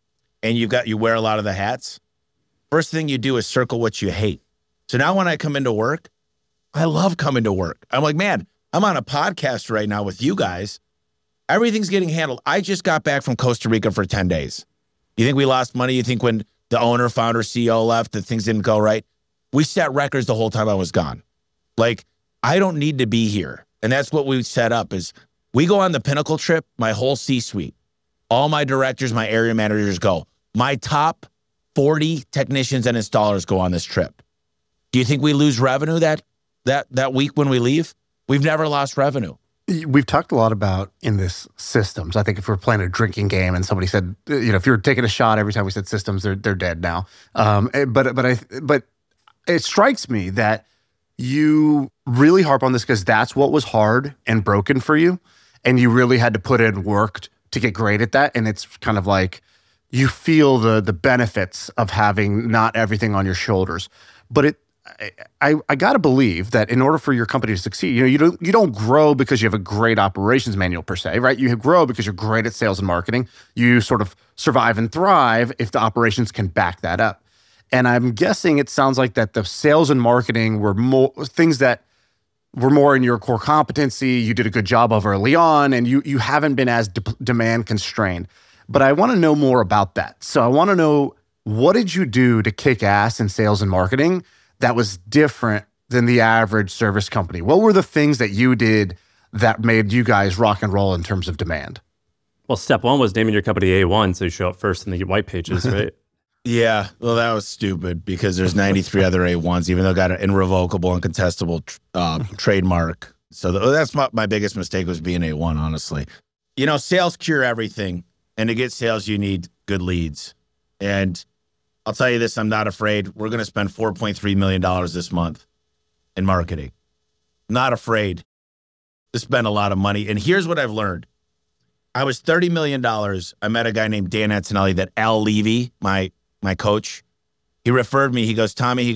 and you wear a lot of the hats, first thing you do is circle what you hate. So now when I come into work, I love coming to work. I'm like, man, I'm on a podcast right now with you guys. Everything's getting handled. I just got back from Costa Rica for 10 days. You think we lost money? You think when the owner, founder, CEO left that things didn't go right? We set records the whole time I was gone. Like, I don't need to be here. And that's what we set up is we go on the Pinnacle trip, my whole C-suite, all my directors, my area managers go. My top 40 technicians and installers go on this trip. Do you think we lose revenue that week when we leave? We've never lost revenue. We've talked a lot about in this systems. I think if we're playing a drinking game and somebody said, if you're taking a shot every time we said systems, they're dead now. But it strikes me that you really harp on this because that's what was hard and broken for you, and you really had to put in work to get great at that. And it's kind of like you feel the benefits of having not everything on your shoulders. But I got to believe that in order for your company to succeed, you don't grow because you have a great operations manual per se, right? You grow because you're great at sales and marketing. You sort of survive and thrive if the operations can back that up. And I'm guessing it sounds like that the sales and marketing were more things that were more in your core competency. You did a good job of early on, and you haven't been as demand constrained. But I want to know more about that. So I want to know, what did you do to kick ass in sales and marketing that was different than the average service company? What were the things that you did that made you guys rock and roll in terms of demand? Well, step one was naming your company A1, so you show up first in the white pages, right? Yeah, well, that was stupid because there's 93 other A1s, even though I got an irrevocable and contestable trademark. So that's my biggest mistake was being A1, honestly. Sales cure everything. And to get sales, you need good leads. And I'll tell you this, I'm not afraid. We're going to spend $4.3 million this month in marketing. Not afraid to spend a lot of money. And here's what I've learned. I was $30 million. I met a guy named Dan Antonelli that Al Levy, my coach, he referred me. He goes, Tommy,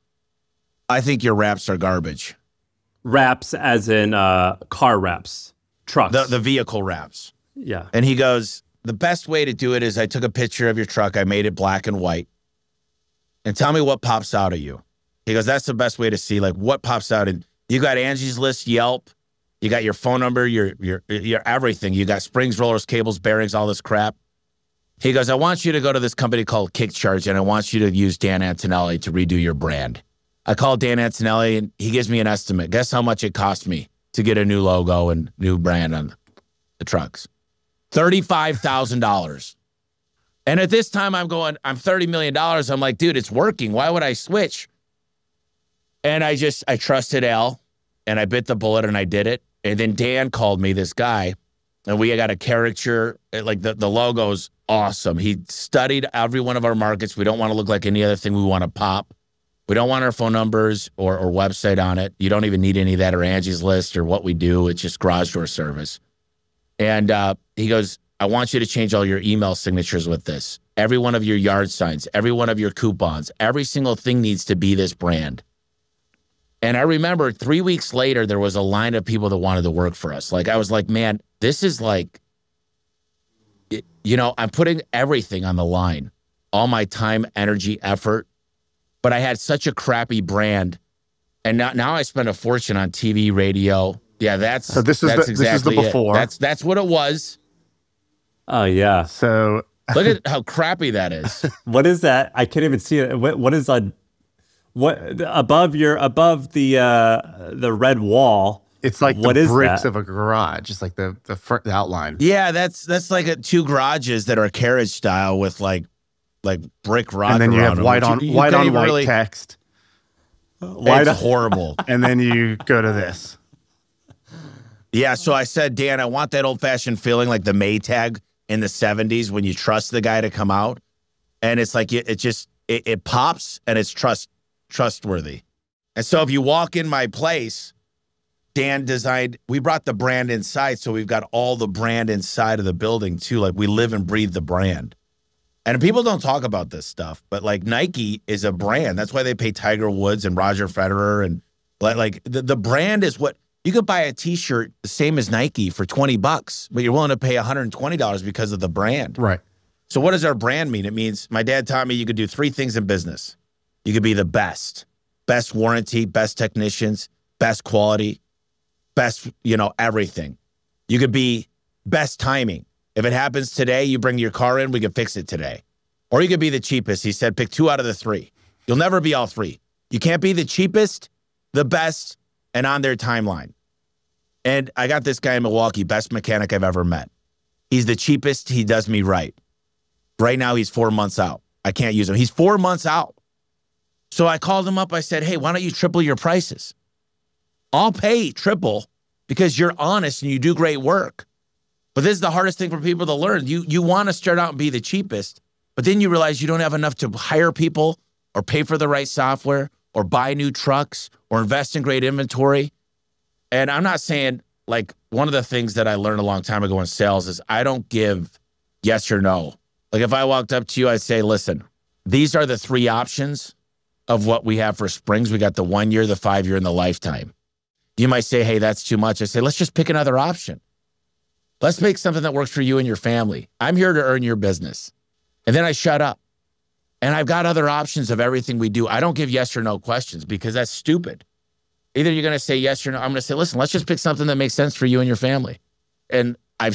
I think your wraps are garbage. Wraps as in car wraps, trucks. The vehicle wraps. Yeah. And he goes, the best way to do it is I took a picture of your truck. I made it black and white. And tell me what pops out of you. He goes, that's the best way to see like what pops out. And you got Angie's List, Yelp. You got your phone number, your everything. You got springs, rollers, cables, bearings, all this crap. He goes, I want you to go to this company called KickCharge, and I want you to use Dan Antonelli to redo your brand. I called Dan Antonelli, and he gives me an estimate. Guess how much it cost me to get a new logo and new brand on the trucks? $35,000. And at this time, I'm $30 million. I'm like, dude, it's working. Why would I switch? And I trusted Al, and I bit the bullet, and I did it. And then Dan called me, this guy, and we got a caricature. Like the logo's awesome. He studied every one of our markets. We don't want to look like any other thing we want to pop. We don't want our phone numbers or website on it. You don't even need any of that or Angie's List or what we do. It's just garage door service. And he goes, I want you to change all your email signatures with this. Every one of your yard signs, every one of your coupons, every single thing needs to be this brand. And I remember 3 weeks later, there was a line of people that wanted to work for us. Like, I was like, man, this is like, I'm putting everything on the line, all my time, energy, effort. But I had such a crappy brand. And now I spend a fortune on TV, radio. Yeah, this is the before. That's what it was. Oh, yeah. So look at how crappy that is. What is that? I can't even see it. What is on above the red wall? It's like what the is bricks that? of a garage. It's like the front, the outline. Yeah, that's like two garages that are carriage style with like brick rock. And then you have them, white on white text. It's horrible. And then you go to this. Yeah, so I said, Dan, I want that old-fashioned feeling like the Maytag in the 70s when you trust the guy to come out. And it's like it pops and it's trustworthy. And so if you walk in my place, Dan designed, we brought the brand inside, so we've got all the brand inside of the building too. Like, we live and breathe the brand. And people don't talk about this stuff, but like Nike is a brand. That's why they pay Tiger Woods and Roger Federer. And like the brand is what, you could buy a t-shirt the same as Nike for $20, but you're willing to pay $120 because of the brand. Right. So what does our brand mean? It means my dad taught me you could do 3 things in business. You could be the best warranty, best technicians, best quality, best, everything. You could be best timing. If it happens today, you bring your car in, we can fix it today. Or you could be the cheapest. He said, pick 2 out of the 3. You'll never be all 3. You can't be the cheapest, the best, and on their timeline. And I got this guy in Milwaukee, best mechanic I've ever met. He's the cheapest. He does me right. Right now, he's 4 months out. I can't use him. He's 4 months out. So I called him up. I said, hey, why don't you triple your prices? I'll pay triple because you're honest and you do great work. But this is the hardest thing for people to learn. You want to start out and be the cheapest, but then you realize you don't have enough to hire people or pay for the right software or buy new trucks or invest in great inventory. And I'm not saying, like, one of the things that I learned a long time ago in sales is I don't give yes or no. Like, if I walked up to you, I'd say, listen, these are the 3 options of what we have for springs. We got the 1 year, the 5 year, and the lifetime. You might say, hey, that's too much. I say, let's just pick another option. Let's make something that works for you and your family. I'm here to earn your business. And then I shut up. And I've got other options of everything we do. I don't give yes or no questions because that's stupid. Either you're going to say yes or no. I'm going to say, listen, let's just pick something that makes sense for you and your family. And I've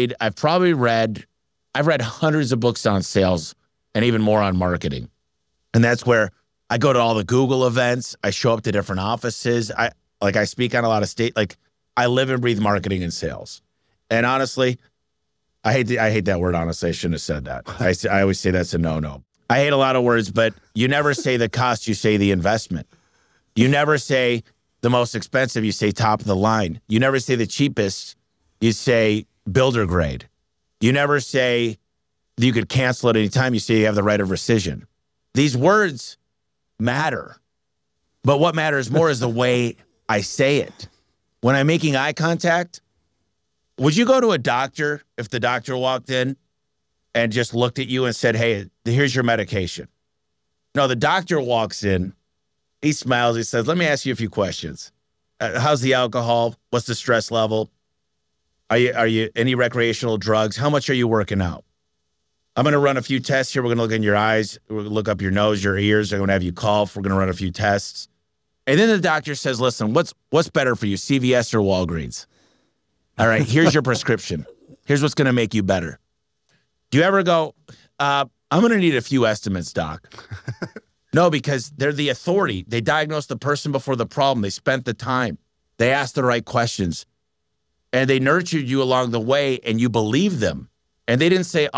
read hundreds of books on sales and even more on marketing. And that's where I go to all the Google events. I show up to different offices. I speak on a lot of I live and breathe marketing and sales. And honestly, I hate that word. Honestly, I shouldn't have said that. I always say that's a no-no. I hate a lot of words, but you never say the cost, you say the investment. You never say the most expensive, you say top of the line. You never say the cheapest, you say builder grade. You never say you could cancel at any time, you say you have the right of rescission. These words matter, but what matters more is the way I say it. When I'm making eye contact, would you go to a doctor if the doctor walked in and just looked at you and said, hey, here's your medication? No, the doctor walks in, he smiles, he says, let me ask you a few questions. How's the alcohol? What's the stress level? Are you any recreational drugs? How much are you working out? I'm going to run a few tests here. We're going to look in your eyes. We're going to look up your nose, your ears. I'm going to have you cough. We're going to run a few tests. And then the doctor says, listen, what's better for you, CVS or Walgreens? All right, here's your prescription. Here's what's going to make you better. Do you ever go, I'm going to need a few estimates, doc? No, because they're the authority. They diagnosed the person before the problem. They spent the time. They asked the right questions. And they nurtured you along the way, and you believed them. And they didn't say,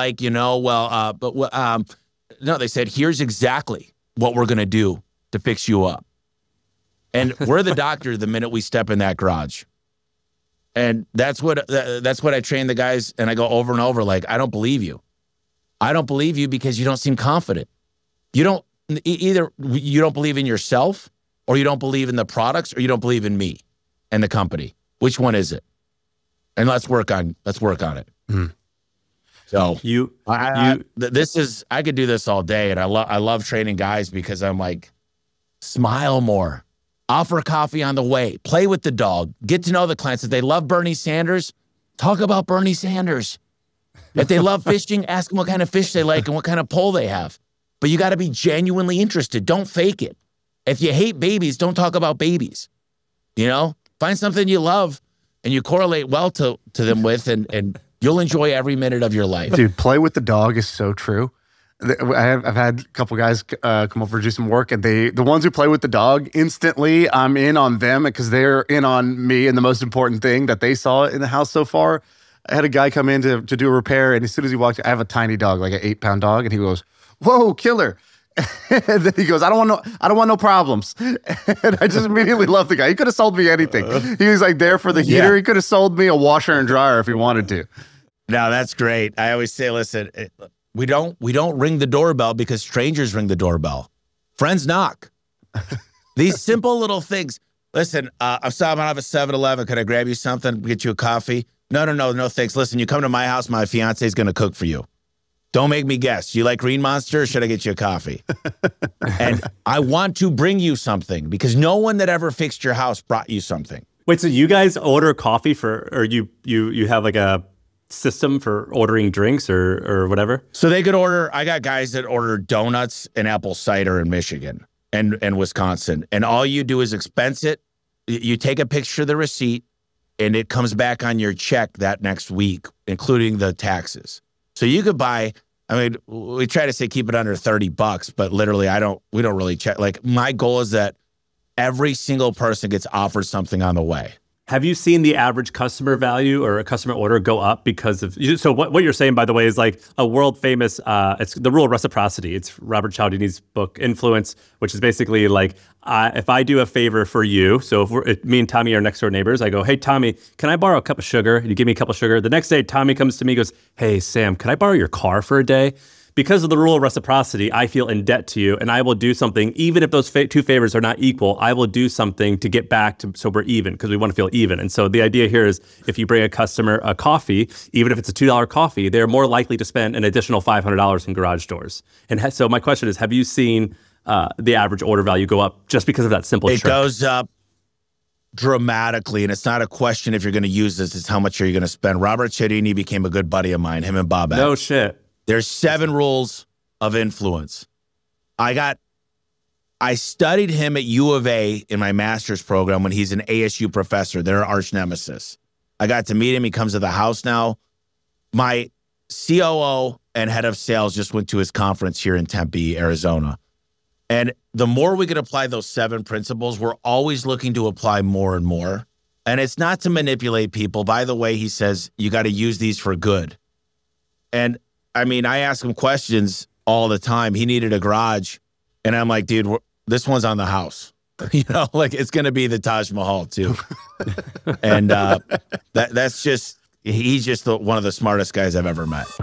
no, they said, here's exactly what we're going to do to fix you up. And we're the doctor the minute we step in that garage. And that's what I train the guys, and I go over and over, like, I don't believe you. I don't believe you because you don't seem confident. Either you don't believe in yourself, or you don't believe in the products, or you don't believe in me and the company. Which one is it? And let's work on it. Mm. So I could do this all day, and I love training guys because I'm like, smile more, offer coffee on the way, play with the dog, get to know the clients. If they love Bernie Sanders, talk about Bernie Sanders. If they love fishing, ask them what kind of fish they like and what kind of pole they have. But you got to be genuinely interested. Don't fake it. If you hate babies, don't talk about babies. Find something you love and you correlate well to them with, and you'll enjoy every minute of your life. Dude, play with the dog is so true. I've had a couple guys come over to do some work, and the ones who play with the dog, instantly I'm in on them because they're in on me and the most important thing that they saw in the house so far. I had a guy come in to do a repair, and as soon as he walked, I have a tiny dog, like an 8-pound dog, and he goes, "Whoa, killer." And then he goes, I don't want no problems. And I just immediately love the guy. He could have sold me anything. He was like there for the heater. Yeah. He could have sold me a washer and dryer if he wanted to. No, that's great. I always say, listen, we don't ring the doorbell because strangers ring the doorbell. Friends knock. These simple little things. Listen, I'm stopping off at 7-Eleven. Can I grab you something? Get you a coffee? No, thanks. Listen, you come to my house, my fiance is going to cook for you. Don't make me guess. You like Green Monster, or should I get you a coffee? And I want to bring you something because no one that ever fixed your house brought you something. Wait, so you guys order coffee or you have like a system for ordering drinks or whatever? So they could order, I got guys that order donuts and apple cider in Michigan and Wisconsin. And all you do is expense it. You take a picture of the receipt and it comes back on your check that next week, including the taxes. So you could buy, I mean, we try to say keep it under $30, but literally we don't really check. Like my goal is that every single person gets offered something on the way. Have you seen the average customer value or a customer order go up because of, so what you're saying, by the way, is like a world famous, it's the rule of reciprocity. It's Robert Cialdini's book, Influence, which is basically like, if I do a favor for you, so if me and Tommy are next door neighbors, I go, hey, Tommy, can I borrow a cup of sugar? You give me a cup of sugar. The next day, Tommy comes to me and goes, hey, Sam, can I borrow your car for a day? Because of the rule of reciprocity, I feel in debt to you, and I will do something, even if those two favors are not equal, I will do something to get back to, so we're even, because we want to feel even. And so the idea here is if you bring a customer a coffee, even if it's a $2 coffee, they're more likely to spend an additional $500 in garage doors. And so my question is, have you seen the average order value go up just because of that simple trick? It goes up dramatically, and it's not a question if you're going to use this, it's how much are you going to spend. Robert Cialdini became a good buddy of mine, him and Bob Epps. No shit. There's 7 rules of influence. I studied him at U of A in my master's program when he's an ASU professor. They're arch nemesis. I got to meet him. He comes to the house now. My COO and head of sales just went to his conference here in Tempe, Arizona. And the more we could apply those 7 principles, we're always looking to apply more and more. And it's not to manipulate people. By the way, he says, you got to use these for good. And I mean, I ask him questions all the time. He needed a garage. And I'm like, dude, this one's on the house. Like it's going to be the Taj Mahal too. And that's just, he's just one of the smartest guys I've ever met.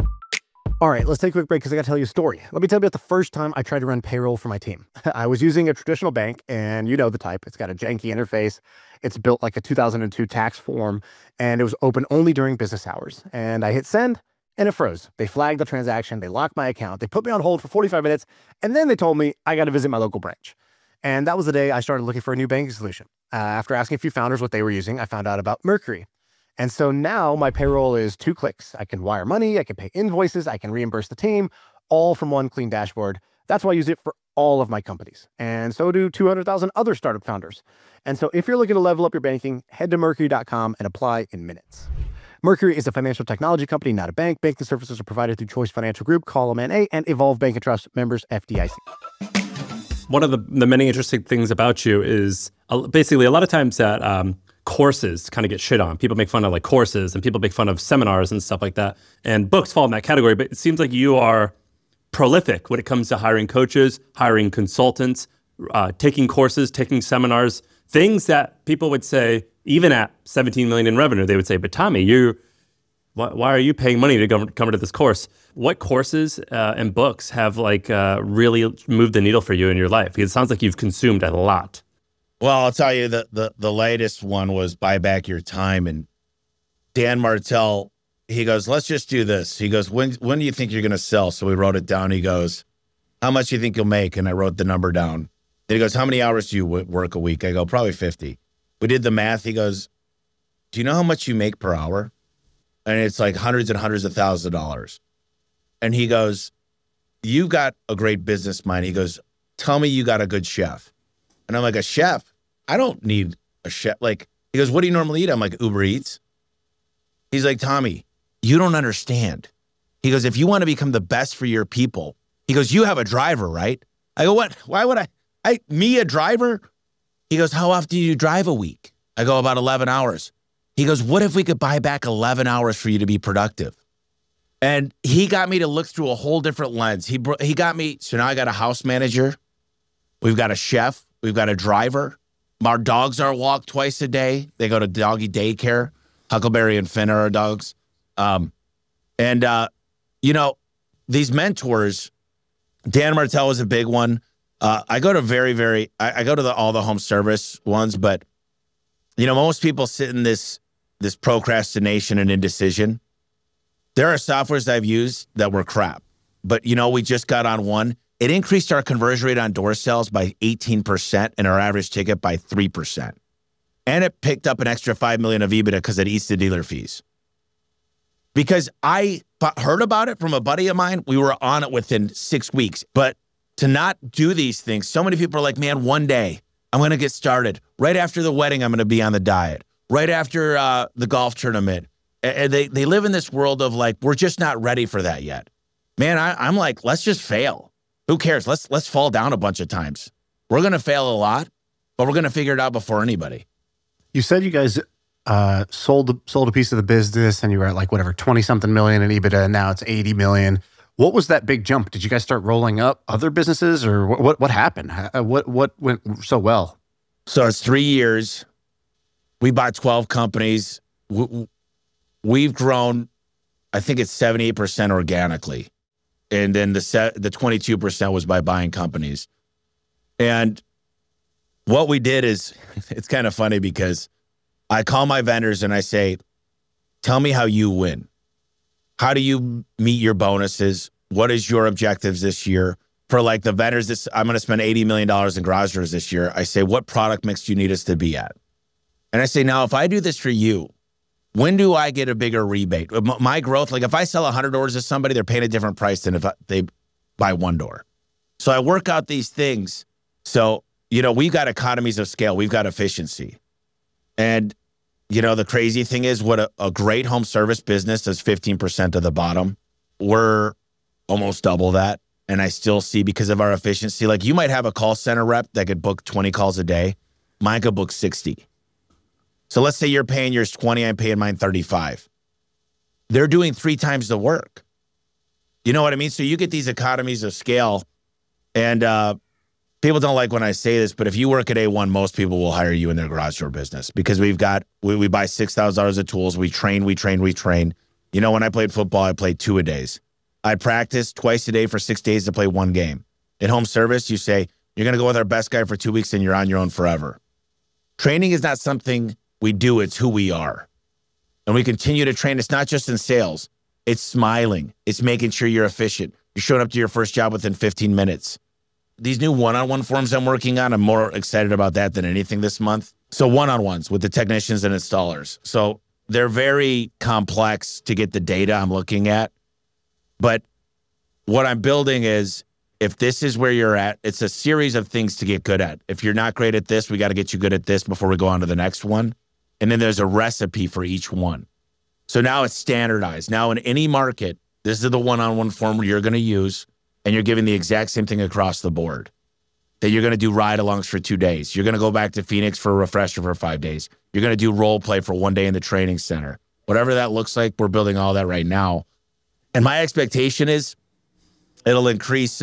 All right, let's take a quick break because I got to tell you a story. Let me tell you about the first time I tried to run payroll for my team. I was using a traditional bank, and you know the type. It's got a janky interface. It's built like a 2002 tax form, and it was open only during business hours. And I hit send, and it froze. They flagged the transaction. They locked my account. They put me on hold for 45 minutes. And then they told me I got to visit my local branch. And that was the day I started looking for a new banking solution. After asking a few founders what they were using, I found out about Mercury. And so now my payroll is 2 clicks. I can wire money. I can pay invoices. I can reimburse the team, all from one clean dashboard. That's why I use it for all of my companies. And so do 200,000 other startup founders. And so if you're looking to level up your banking, head to Mercury.com and apply in minutes. Mercury is a financial technology company, not a bank. Banking services are provided through Choice Financial Group, Column NA, and Evolve Bank and Trust, members FDIC. One of the many interesting things about you is basically a lot of times that courses kind of get shit on. People make fun of like courses and people make fun of seminars and stuff like that. And books fall in that category, but it seems like you are prolific when it comes to hiring coaches, hiring consultants, taking courses, taking seminars, things that people would say, even at 17 million in revenue, they would say, but Tommy, why are you paying money to come to this course? What courses and books have really moved the needle for you in your life? Because it sounds like you've consumed a lot. Well, I'll tell you the latest one was Buy Back Your Time. And Dan Martell, he goes, let's just do this. He goes, when do you think you're going to sell? So we wrote it down. He goes, how much do you think you'll make? And I wrote the number down. Then he goes, how many hours do you work a week? I go, probably 50. We did the math. He goes, do you know how much you make per hour? And it's like hundreds and hundreds of thousands of dollars. And he goes, you got a great business mind. He goes, tell me you got a good chef. And I'm like, a chef? I don't need a chef. Like, he goes, what do you normally eat? I'm like, Uber Eats. He's like, Tommy, you don't understand. He goes, if you want to become the best for your people, he goes, you have a driver, right? I go, what? Why would me, a driver? He goes, how often do you drive a week? I go, about 11 hours. He goes, what if we could buy back 11 hours for you to be productive? And he got me to look through a whole different lens. He got me, so now I got a house manager. We've got a chef. We've got a driver. Our dogs are walked twice a day. They go to doggy daycare. Huckleberry and Finn are our dogs. These mentors, Dan Martell was a big one. I go to I go to all the home service ones, but most people sit in this procrastination and indecision. There are softwares I've used that were crap, but we just got on one. It increased our conversion rate on door sales by 18% and our average ticket by 3%. And it picked up an extra $5 million of EBITDA because it eats the dealer fees. because I heard about it from a buddy of mine. We were on it within 6 weeks. But to not do these things, so many people are like, man, one day I'm going to get started. Right after the wedding, I'm going to be on the diet. Right after the golf tournament. And they live in this world of like, we're just not ready for that yet. Man, I'm like, let's just fail. Who cares? Let's fall down a bunch of times. We're going to fail a lot, but we're going to figure it out before anybody. You said you guys sold a piece of the business and you were at like whatever 20-something million in EBITDA, and now it's 80 million. What was that big jump? Did you guys start rolling up other businesses, or what happened? What went so well? So it's 3 years. We bought 12 companies. We've grown, I think it's 78% organically. And then the 22% was by buying companies. And what we did is, it's kind of funny because I call my vendors and I say, tell me how you win. How do you meet your bonuses? What is your objectives this year? For like the vendors, I'm going to spend $80 million in garage doors this year. I say, what product mix do you need us to be at? And I say, now, if I do this for you, when do I get a bigger rebate? My growth, like if I sell 100 doors to somebody, they're paying a different price than if they buy one door. So I work out these things. So, we've got economies of scale. We've got efficiency. And, the crazy thing is what a great home service business does 15% of the bottom. We're almost double that. And I still see, because of our efficiency, like you might have a call center rep that could book 20 calls a day. Mine could book 60. So let's say you're paying yours 20, I'm paying mine 35. They're doing 3 times the work. You know what I mean? So you get these economies of scale, and people don't like when I say this, but if you work at A1, most people will hire you in their garage door business because we buy $6,000 of tools. We train. When I played football, I played 2 a days. I practice twice a day for 6 days to play 1 game. In home service, you say, you're going to go with our best guy for 2 weeks and you're on your own forever. Training is not something we do, it's who we are. And we continue to train. It's not just in sales. It's smiling. It's making sure you're efficient. You're showing up to your first job within 15 minutes. These new one-on-one forms I'm working on, I'm more excited about that than anything this month. So one-on-ones with the technicians and installers. So they're very complex to get the data I'm looking at. But what I'm building is, if this is where you're at, it's a series of things to get good at. If you're not great at this, we got to get you good at this before we go on to the next one. And then there's a recipe for each one. So now it's standardized. Now in any market, this is the one-on-one form you're going to use, and you're giving the exact same thing across the board. That you're going to do ride-alongs for 2 days. You're going to go back to Phoenix for a refresher for 5 days. You're going to do role play for 1 day in the training center. Whatever that looks like, we're building all that right now. And my expectation is it'll increase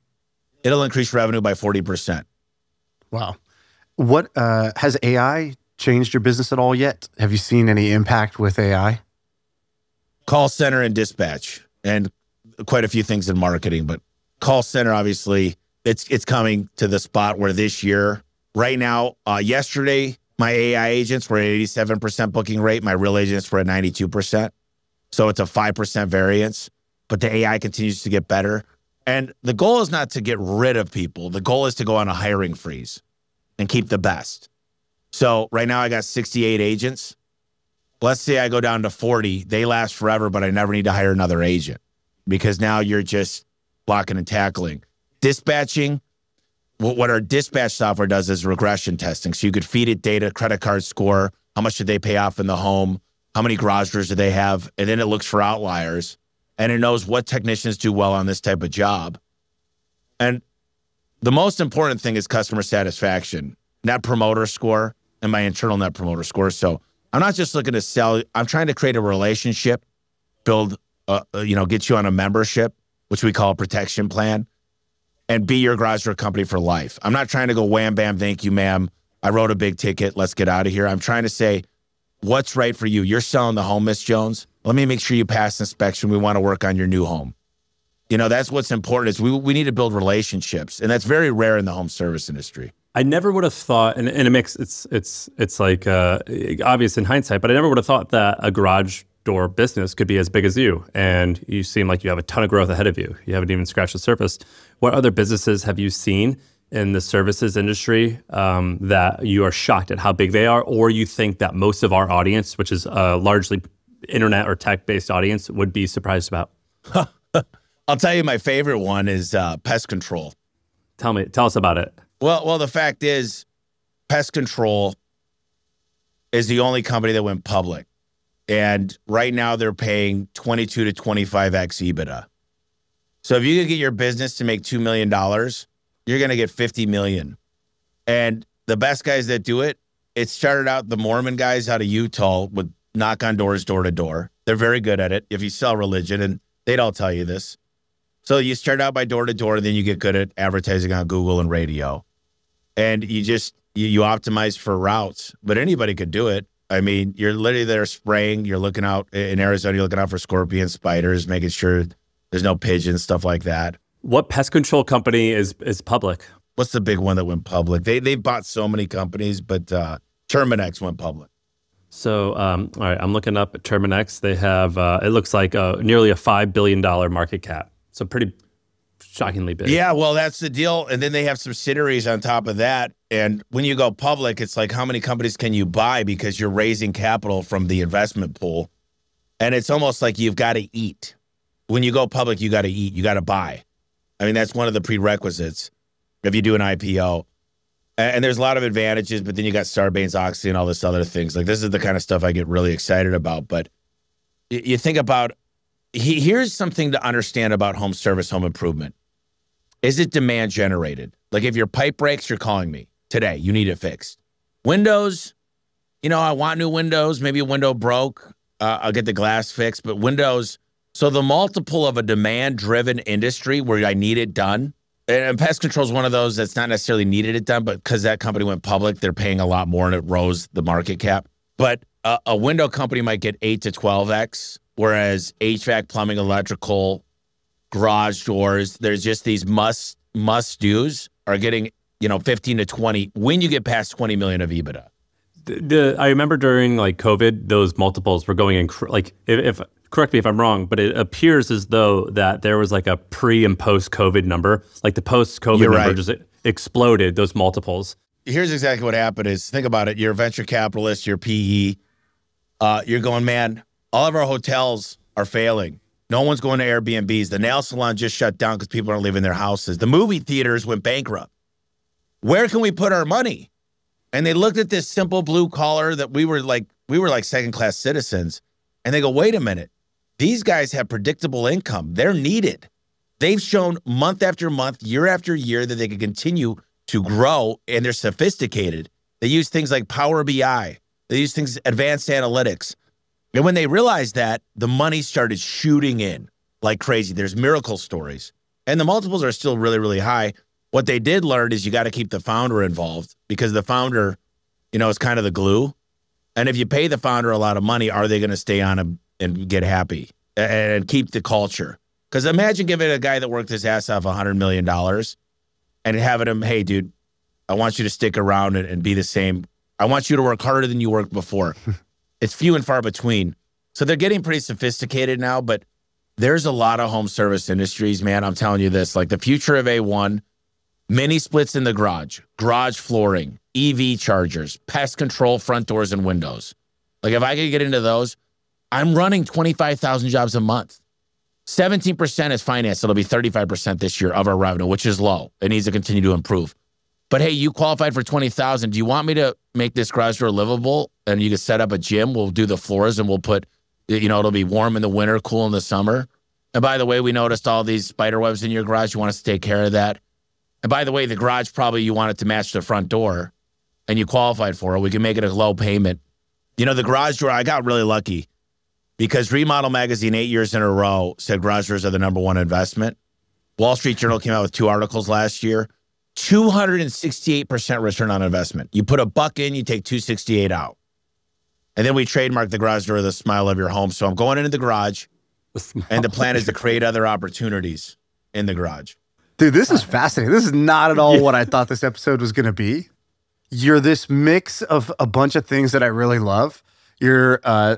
revenue by 40%. Wow. What has AI changed your business at all yet? Have you seen any impact with AI? Call center and dispatch, and quite a few things in marketing. But call center, obviously, it's coming to the spot where this year, right now, yesterday, my AI agents were at 87% booking rate. My real agents were at 92%. So it's a 5% variance. But the AI continues to get better. And the goal is not to get rid of people. The goal is to go on a hiring freeze and keep the best. So right now I got 68 agents. Let's say I go down to 40. They last forever, but I never need to hire another agent because now you're just blocking and tackling. Dispatching, what our dispatch software does is regression testing. So you could feed it data, credit card score, how much did they pay off in the home, how many garage doors do they have, and then it looks for outliers. And it knows what technicians do well on this type of job. And the most important thing is customer satisfaction, net promoter score, and my internal net promoter score. So I'm not just looking to sell. I'm trying to create a relationship, build, get you on a membership, which we call a protection plan, and be your garage door company for life. I'm not trying to go wham, bam, thank you, ma'am. I wrote a big ticket. Let's get out of here. I'm trying to say, what's right for you? You're selling the home, Miss Jones. Let me make sure you pass inspection. We want to work on your new home. That's what's important is we need to build relationships. And that's very rare in the home service industry. I never would have thought, and it makes, it's like obvious in hindsight, but I never would have thought that a garage door business could be as big as you. And you seem like you have a ton of growth ahead of you. You haven't even scratched the surface. What other businesses have you seen in the services industry that you are shocked at how big they are, or you think that most of our audience, which is largely internet or tech-based audience would be surprised about? I'll tell you my favorite one is pest control. Tell us about it. Well, the fact is, pest control is the only company that went public. And right now they're paying 22 to 25x EBITDA. So if you could get your business to make $2 million, you're going to get 50 million. And the best guys that do it, it started out the Mormon guys out of Utah would knock on doors door to door. They're very good at it. If you sell religion, and they'd all tell you this. So you start out by door to door, then you get good at advertising on Google and radio. And you optimize for routes, but anybody could do it. I mean, you're literally there spraying. You're looking out in Arizona, you're looking out for scorpions, spiders, making sure there's no pigeons, stuff like that. What pest control company is public? What's the big one that went public? They bought so many companies, but Terminix went public. So, all right, I'm looking up at Terminix. They have, it looks like nearly a $5 billion market cap. So pretty shockingly big. Yeah, well, that's the deal. And then they have subsidiaries on top of that. And when you go public, it's like, how many companies can you buy because you're raising capital from the investment pool? And it's almost like you've got to eat. When you go public, you got to eat. You got to buy. I mean, that's one of the prerequisites if you do an IPO. And there's a lot of advantages, but then you got Sarbanes-Oxley and all this other things. Like, this is the kind of stuff I get really excited about. But you think about, here's something to understand about home service, home improvement. Is it demand generated? Like, if your pipe breaks, you're calling me today. You need it fixed. Windows, I want new windows. Maybe a window broke. I'll get the glass fixed. But windows, so the multiple of a demand-driven industry where I need it done, and pest control is one of those that's not necessarily needed it done, but because that company went public, they're paying a lot more and it rose the market cap. But a window company might get 8 to 12x, whereas HVAC, plumbing, electrical, garage doors, there's just these must-dos are getting, 15 to 20 when you get past 20 million of EBITDA. I remember during like COVID, those multiples were going in, if correct me if I'm wrong, but it appears as though that there was like a pre and post COVID number, like the post COVID number just exploded, those multiples. Here's exactly what happened is, think about it. You're a venture capitalist, you're PE. You're going, man, all of our hotels are failing. No one's going to Airbnbs. The nail salon just shut down because people aren't leaving their houses. The movie theaters went bankrupt. Where can we put our money? And they looked at this simple blue collar that we were like second-class citizens. And they go, wait a minute. These guys have predictable income. They're needed. They've shown month after month, year after year that they can continue to grow, and they're sophisticated. They use things like Power BI. They use things, advanced analytics. And when they realized that, the money started shooting in like crazy. There's miracle stories. And the multiples are still really, really high. What they did learn is you got to keep the founder involved, because the founder, is kind of the glue. And if you pay the founder a lot of money, are they going to stay on and get happy and keep the culture? Because imagine giving a guy that worked his ass off $100 million and having him, hey, dude, I want you to stick around and be the same. I want you to work harder than you worked before. It's few and far between. So they're getting pretty sophisticated now, but there's a lot of home service industries, man. I'm telling you this, like the future of A1, mini splits in the garage flooring, EV chargers, pest control, front doors and windows. Like if I could get into those, I'm running 25,000 jobs a month. 17% is finance. It'll be 35% this year of our revenue, which is low. It needs to continue to improve. But hey, you qualified for 20,000. Do you want me to make this garage door livable? And you can set up a gym. We'll do the floors and we'll put, it'll be warm in the winter, cool in the summer. And by the way, we noticed all these spider webs in your garage. You want us to take care of that. And by the way, the garage, probably you want it to match the front door and you qualified for it. We can make it a low payment. The garage door, I got really lucky because Remodel Magazine 8 years in a row said garage doors are the number one investment. Wall Street Journal came out with 2 articles last year. 268% return on investment. You put $1 in, you take $268 out. And then we trademarked the garage door, the smile of your home. So I'm going into the garage, and the plan is to create other opportunities in the garage. Dude, this is fascinating. This is not at all what I thought this episode was going to be. You're this mix of a bunch of things that I really love. You're,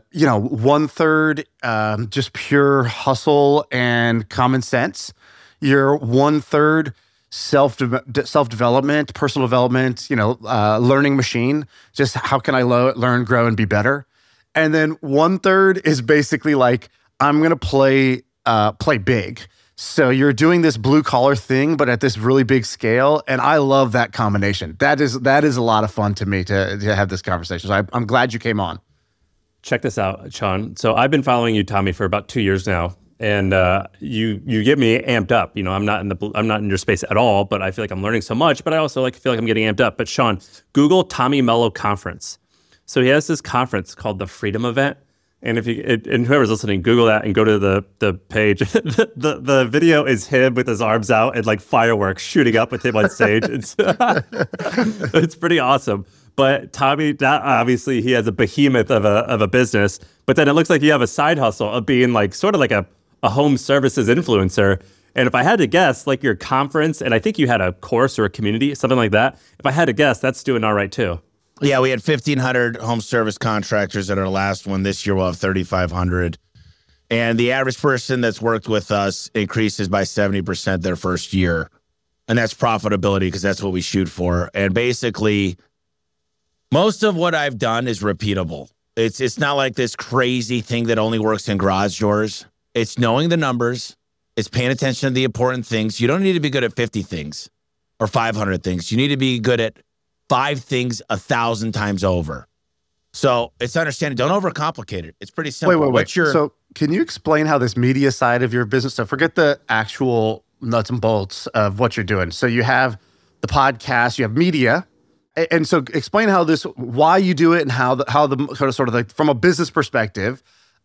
1/3 just pure hustle and common sense. You're 1/3 self-development, personal development, learning machine. Just how can I learn, grow, and be better? And then 1/3 is basically like, I'm going to play big. So you're doing this blue collar thing, but at this really big scale. And I love that combination. That is a lot of fun to me to have this conversation. So I'm glad you came on. Check this out, Sean. So I've been following you, Tommy, for about 2 years now. And you get me amped up. You know, I'm not in your space at all, but I feel like I'm learning so much. But I also feel like I'm getting amped up. But Sean, Google Tommy Mello conference. So he has this conference called the Freedom Event. And and whoever's listening, Google that and go to the page. the video is him with his arms out and like fireworks shooting up with him on stage. It's pretty awesome. But Tommy, obviously he has a behemoth of a business, but then it looks like you have a side hustle of being like sort of like a home services influencer. And if I had to guess, like your conference, and I think you had a course or a community, something like that. If I had to guess, that's doing all right too. Yeah, we had 1,500 home service contractors at our last one. This year we'll have 3,500. And the average person that's worked with us increases by 70% their first year. And that's profitability because that's what we shoot for. And basically, most of what I've done is repeatable. It's not like this crazy thing that only works in garage doors. It's knowing the numbers. It's paying attention to the important things. You don't need to be good at 50 things or 500 things. You need to be good at 5 things 1,000 times over. So it's understanding. Don't overcomplicate it. It's pretty simple. Wait. So can you explain how this media side of your business, so forget the actual nuts and bolts of what you're doing. So you have the podcast, you have media. And so explain why you do it and how the sort of like from a business perspective,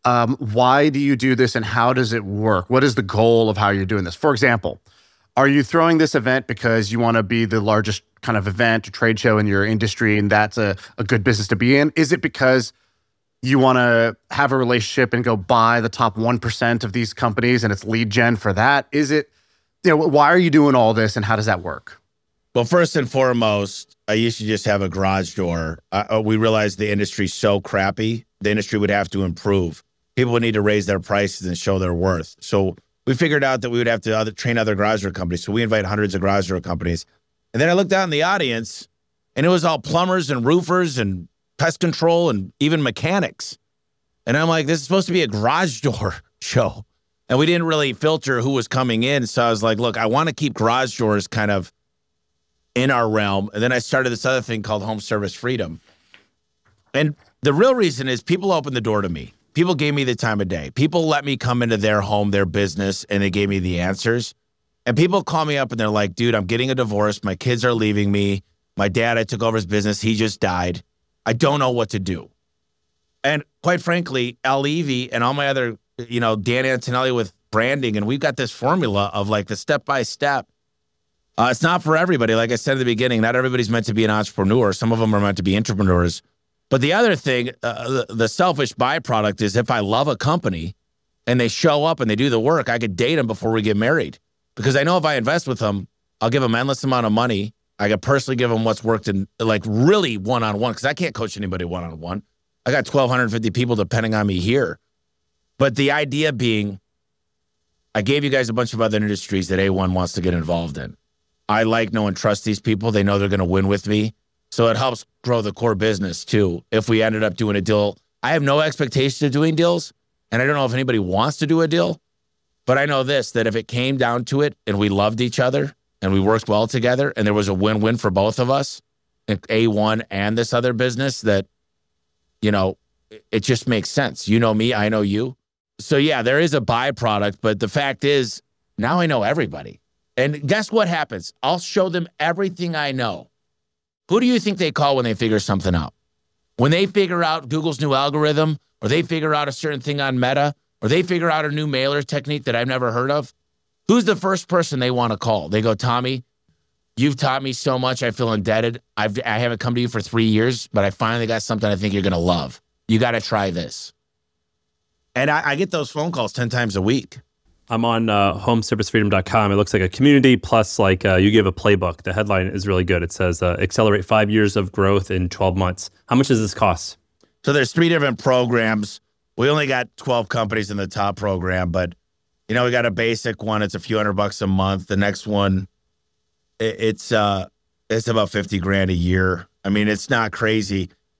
why do you do this and how does it work? What is the goal of how you're doing this? For example, are you throwing this event because you want to be the largest kind of event or trade show in your industry and that's a good business to be in? Is it because you want to have a relationship and go buy the top 1% of these companies and it's lead gen for that? Is it, why are you doing all this and how does that work? Well, first and foremost, I used to just have a garage door. We realized the industry's so crappy, the industry would have to improve. People would need to raise their prices and show their worth. So we figured out that we would have to train other garage door companies. So we invite hundreds of garage door companies. And then I looked out in the audience, and it was all plumbers and roofers and pest control and even mechanics. And I'm like, this is supposed to be a garage door show. And we didn't really filter who was coming in. So I was like, look, I want to keep garage doors kind of in our realm. And then I started this other thing called Home Service Freedom. And the real reason is people opened the door to me. People gave me the time of day. People let me come into their home, their business, and they gave me the answers. And people call me up and they're like, dude, I'm getting a divorce. My kids are leaving me. My dad, I took over his business. He just died. I don't know what to do. And quite frankly, Al Levy and all my other, Dan Antonelli with branding, and we've got this formula of like the step-by-step. It's not for everybody. Like I said at the beginning, not everybody's meant to be an entrepreneur. Some of them are meant to be entrepreneurs. But the other thing, the selfish byproduct is if I love a company and they show up and they do the work, I could date them before we get married. Because I know if I invest with them, I'll give them endless amount of money. I could personally give them what's worked in like really one-on-one because I can't coach anybody one-on-one. I got 1,250 people depending on me here. But the idea being, I gave you guys a bunch of other industries that A1 wants to get involved in. I like, know, and trust these people. They know they're going to win with me. So it helps grow the core business too. If we ended up doing a deal, I have no expectation of doing deals. And I don't know if anybody wants to do a deal, but I know this, that if it came down to it and we loved each other and we worked well together and there was a win-win for both of us, A1 and this other business, that, it just makes sense. You know me, I know you. So yeah, there is a byproduct, but the fact is now I know everybody. And guess what happens? I'll show them everything I know. Who do you think they call when they figure something out? When they figure out Google's new algorithm, or they figure out a certain thing on Meta, or they figure out a new mailer technique that I've never heard of, who's the first person they want to call? They go, Tommy, you've taught me so much. I feel indebted. I haven't come to you for 3 years, but I finally got something I think you're going to love. You got to try this. And I get those phone calls 10 times a week. I'm on homeservicefreedom.com. It looks like a community plus you give a playbook. The headline is really good. It says, accelerate 5 years of growth in 12 months. How much does this cost? So there's 3 different programs. We only got 12 companies in the top program, but we got a basic one. It's a few $100 a month. The next one, it's about $50,000 a year. I mean, it's not crazy.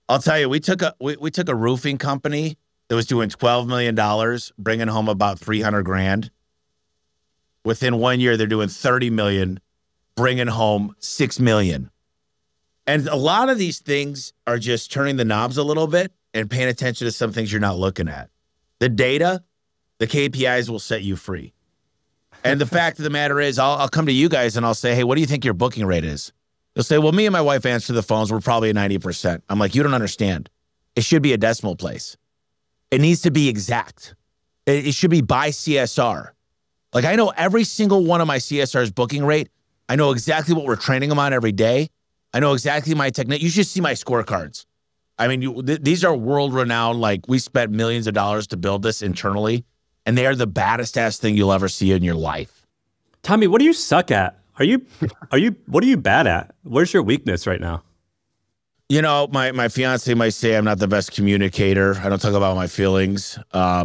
I'll tell you, we took a roofing company that was doing $12 million, bringing home about 300 grand. Within 1 year, they're doing 30 million, bringing home 6 million. And a lot of these things are just turning the knobs a little bit and paying attention to some things you're not looking at. The data, the KPIs will set you free. And the fact of the matter is, I'll come to you guys and I'll say, hey, what do you think your booking rate is? They'll say, well, me and my wife answer the phones. We're probably at 90%. I'm like, you don't understand. It should be a decimal place. It needs to be exact. It should be by CSR. Like, I know every single one of my CSR's booking rate. I know exactly what we're training them on every day. I know exactly my technique. You should see my scorecards. I mean, these are world-renowned. Like, we spent millions of dollars to build this internally, and they are the baddest ass thing you'll ever see in your life. Tommy, what do you suck at? What are you bad at? Where's your weakness right now? You know, my fiance might say I'm not the best communicator. I don't talk about my feelings.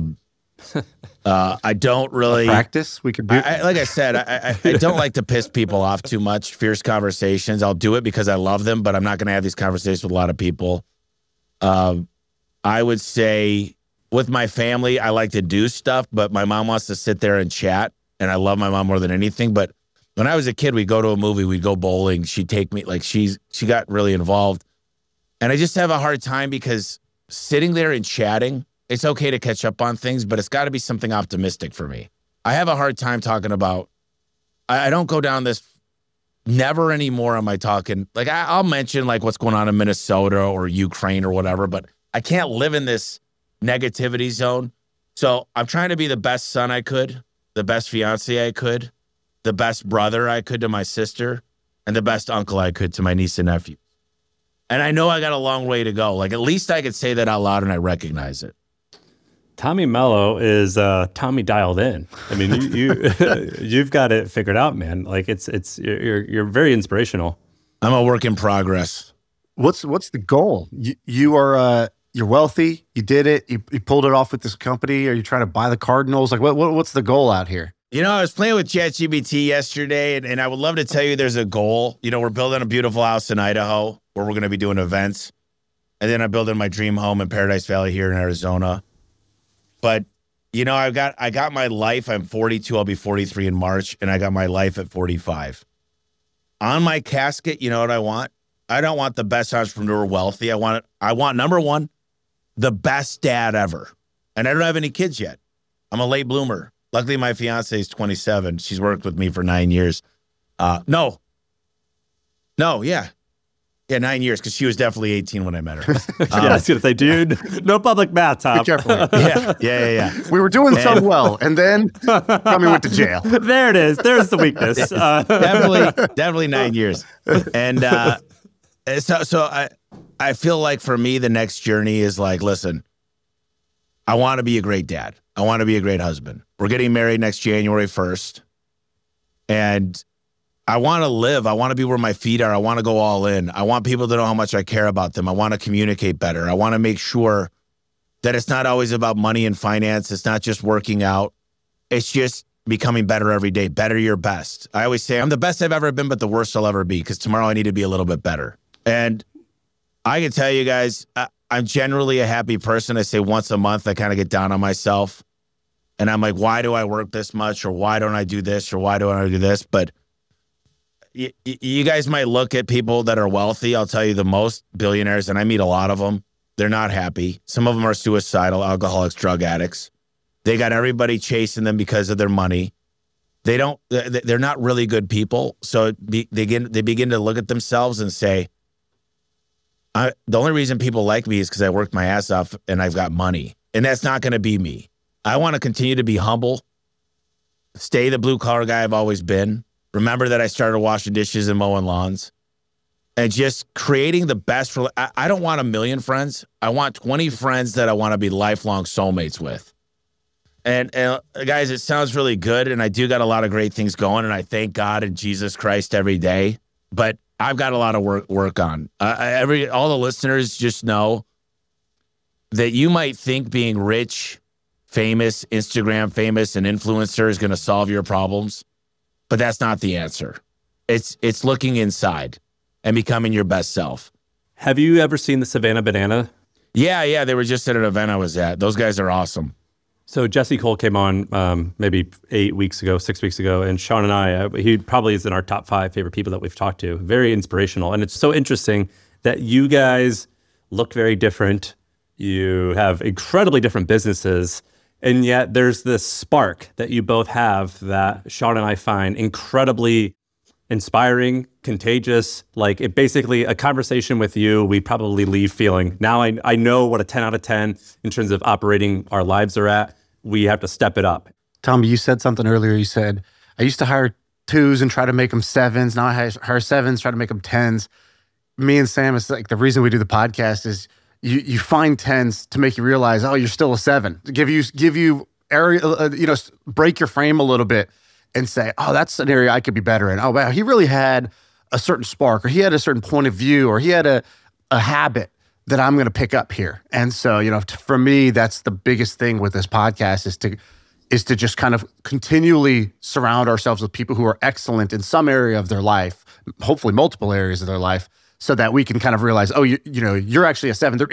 I don't really practice. We could do. Like I said, I don't like to piss people off too much. Fierce conversations. I'll do it because I love them, but I'm not going to have these conversations with a lot of people. I would say with my family, I like to do stuff, but my mom wants to sit there and chat, and I love my mom more than anything. But when I was a kid, we'd go to a movie, we'd go bowling. She'd take me, like she got really involved. And I just have a hard time because sitting there and chatting, it's okay to catch up on things, but it's got to be something optimistic for me. I have a hard time talking about, I don't go down this, never anymore am I talking, like I'll mention like what's going on in Minnesota or Ukraine or whatever, but I can't live in this negativity zone. So I'm trying to be the best son I could, the best fiance I could, the best brother I could to my sister, and the best uncle I could to my niece and nephew. And I know I got a long way to go. Like, at least I could say that out loud and I recognize it. Tommy Mello is Tommy dialed in. I mean, you've got it figured out, man. Like you're very inspirational. I'm a work in progress. What's the goal? You're wealthy. You did it. You pulled it off with this company. Are you trying to buy the Cardinals? Like what's the goal out here? You know, I was playing with ChatGPT yesterday, and I would love to tell you there's a goal. You know, we're building a beautiful house in Idaho where we're going to be doing events. And then I'm building my dream home in Paradise Valley here in Arizona. But, you know, I got my life. I'm 42. I'll be 43 in March. And I got my life at 45. On my casket, you know what I want? I don't want the best entrepreneur wealthy. I want number one, the best dad ever. And I don't have any kids yet. I'm a late bloomer. Luckily, my fiance is 27. She's worked with me for 9 years. Yeah, 9 years, because she was definitely 18 when I met her. Yeah, I was going to say, dude, no public math, Tom. Be careful. Yeah. We were doing so well, and then Tommy went to jail. There it is. There's the weakness. Definitely 9 years. And so I feel like for me, the next journey is like, listen, I want to be a great dad. I want to be a great husband. We're getting married next January 1st. And I want to live. I want to be where my feet are. I want to go all in. I want people to know how much I care about them. I want to communicate better. I want to make sure that it's not always about money and finance. It's not just working out. It's just becoming better every day. Better your best. I always say I'm the best I've ever been, but the worst I'll ever be, because tomorrow I need to be a little bit better. And I can tell you guys, I'm generally a happy person. I say once a month, I kind of get down on myself. And I'm like, why do I work this much? Or why don't I do this? Or why don't I do this? But you guys might look at people that are wealthy. I'll tell you, the most billionaires, and I meet a lot of them, they're not happy. Some of them are suicidal, alcoholics, drug addicts. They got everybody chasing them because of their money. They're not really good people. So they begin to look at themselves and say, the only reason people like me is because I worked my ass off and I've got money. And that's not going to be me. I want to continue to be humble, stay the blue collar guy I've always been. Remember that I started washing dishes and mowing lawns, and just creating the best. I don't want 1 million friends. I want 20 friends that I want to be lifelong soulmates with. And guys, it sounds really good. And I do got a lot of great things going. And I thank God and Jesus Christ every day. But I've got a lot of work on. All the listeners just know that you might think being rich, famous, Instagram famous, and influencer is going to solve your problems. But that's not the answer. It's looking inside and becoming your best self. Have you ever seen the Savannah Banana? Yeah. They were just at an event I was at. Those guys are awesome. So Jesse Cole came on maybe 6 weeks ago, and Sean and I, he probably is in our top 5 favorite people that we've talked to. Very inspirational. And it's so interesting that you guys look very different. You have incredibly different businesses, and yet there's this spark that you both have that Sean and I find incredibly inspiring, contagious. Like, it basically, a conversation with you, we probably leave feeling, now I know what a 10 out of 10 in terms of operating our lives are at. We have to step it up. Tommy, you said something earlier. You said, I used to hire 2s and try to make them 7s. Now I hire 7s, try to make them 10s. Me and Sam, it's like the reason we do the podcast is you find 10s to make you realize, oh, you're still a 7. To give you area, break your frame a little bit and say, oh, that's an area I could be better in. Oh, wow, he really had a certain spark, or he had a certain point of view, or he had a habit that I'm going to pick up here. And so, for me, that's the biggest thing with this podcast is to just kind of continually surround ourselves with people who are excellent in some area of their life, hopefully multiple areas of their life, so that we can kind of realize, oh, you're actually a 7.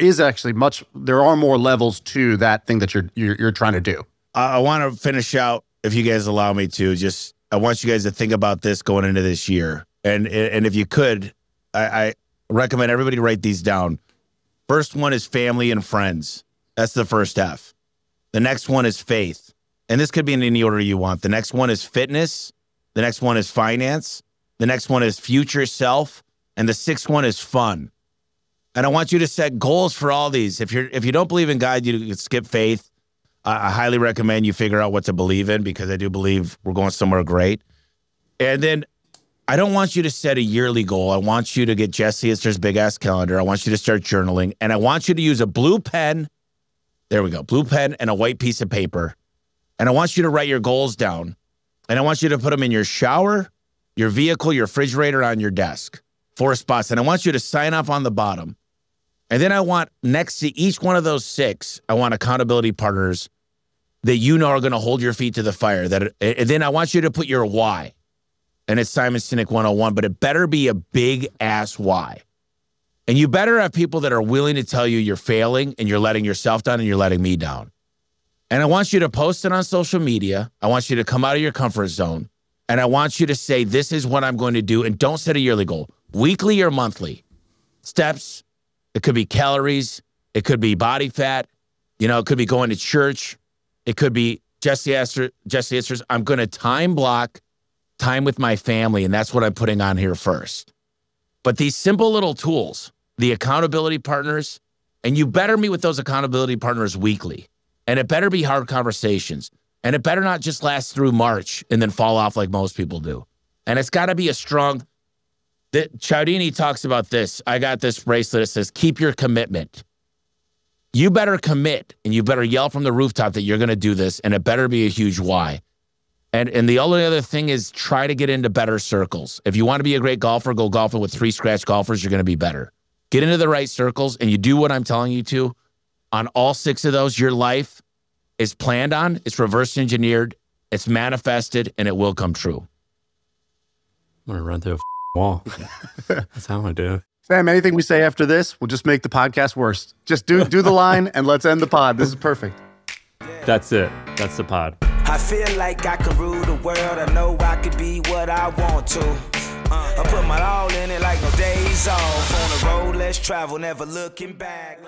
There are more levels to that thing that you're trying to do. I want to finish out, if you guys allow me to, I want you guys to think about this going into this year. And if you could, I recommend everybody write these down. First one is family and friends. That's the first F. The next one is faith. And this could be in any order you want. The next one is fitness. The next one is finance. The next one is future self. And the 6th one is fun. And I want you to set goals for all these. If you don't believe in God, you can skip faith. I highly recommend you figure out what to believe in, because I do believe we're going somewhere great. And then I don't want you to set a yearly goal. I want you to get Jesse Itzler's big ass calendar. I want you to start journaling, and I want you to use a blue pen. There we go. Blue pen and a white piece of paper. And I want you to write your goals down, and I want you to put them in your shower, your vehicle, your refrigerator, on your desk. 4 spots. And I want you to sign off on the bottom. And then I want, next to each one of those 6, I want accountability partners that are going to hold your feet to the fire. And then I want you to put your why. And it's Simon Sinek 101, but it better be a big ass why. And you better have people that are willing to tell you you're failing, and you're letting yourself down, and you're letting me down. And I want you to post it on social media. I want you to come out of your comfort zone. And I want you to say, this is what I'm going to do. And don't set a yearly goal, weekly or monthly. Steps. It could be calories. It could be body fat. It could be going to church. It could be Jesse Itzler's, I'm going to time block time with my family, and that's what I'm putting on here first. But these simple little tools, the accountability partners, and you better meet with those accountability partners weekly. And it better be hard conversations. And it better not just last through March and then fall off like most people do. And it's got to be a strong... Cialdini talks about this. I got this bracelet that says, keep your commitment. You better commit, and you better yell from the rooftop that you're going to do this, and it better be a huge why. And the only other thing is, try to get into better circles. If you want to be a great golfer, go golfing with 3 scratch golfers. You're going to be better. Get into the right circles, and you do what I'm telling you to. On all 6 of those, your life is planned on, it's reverse engineered, it's manifested, and it will come true. I'm going to run through a wall. That's how I do it. Sam, anything we say after this will just make the podcast worse. Just do the line and let's end the pod. This is perfect. That's it. That's the pod. I feel like I can rule the world. I know I could be what I want to. I put my all in it like no days off. On the road, let's travel, never looking back.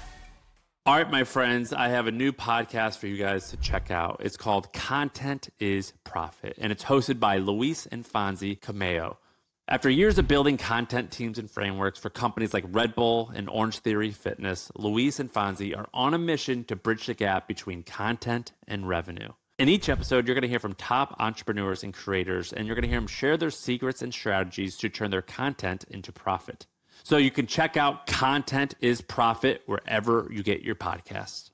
All right, my friends, I have a new podcast for you guys to check out. It's called Content is Profit, and it's hosted by Luis and Fonzie Cameo. After years of building content teams and frameworks for companies like Red Bull and Orange Theory Fitness, Luis and Fonzie are on a mission to bridge the gap between content and revenue. In each episode, you're going to hear from top entrepreneurs and creators, and you're going to hear them share their secrets and strategies to turn their content into profit. So you can check out Content is Profit wherever you get your podcasts.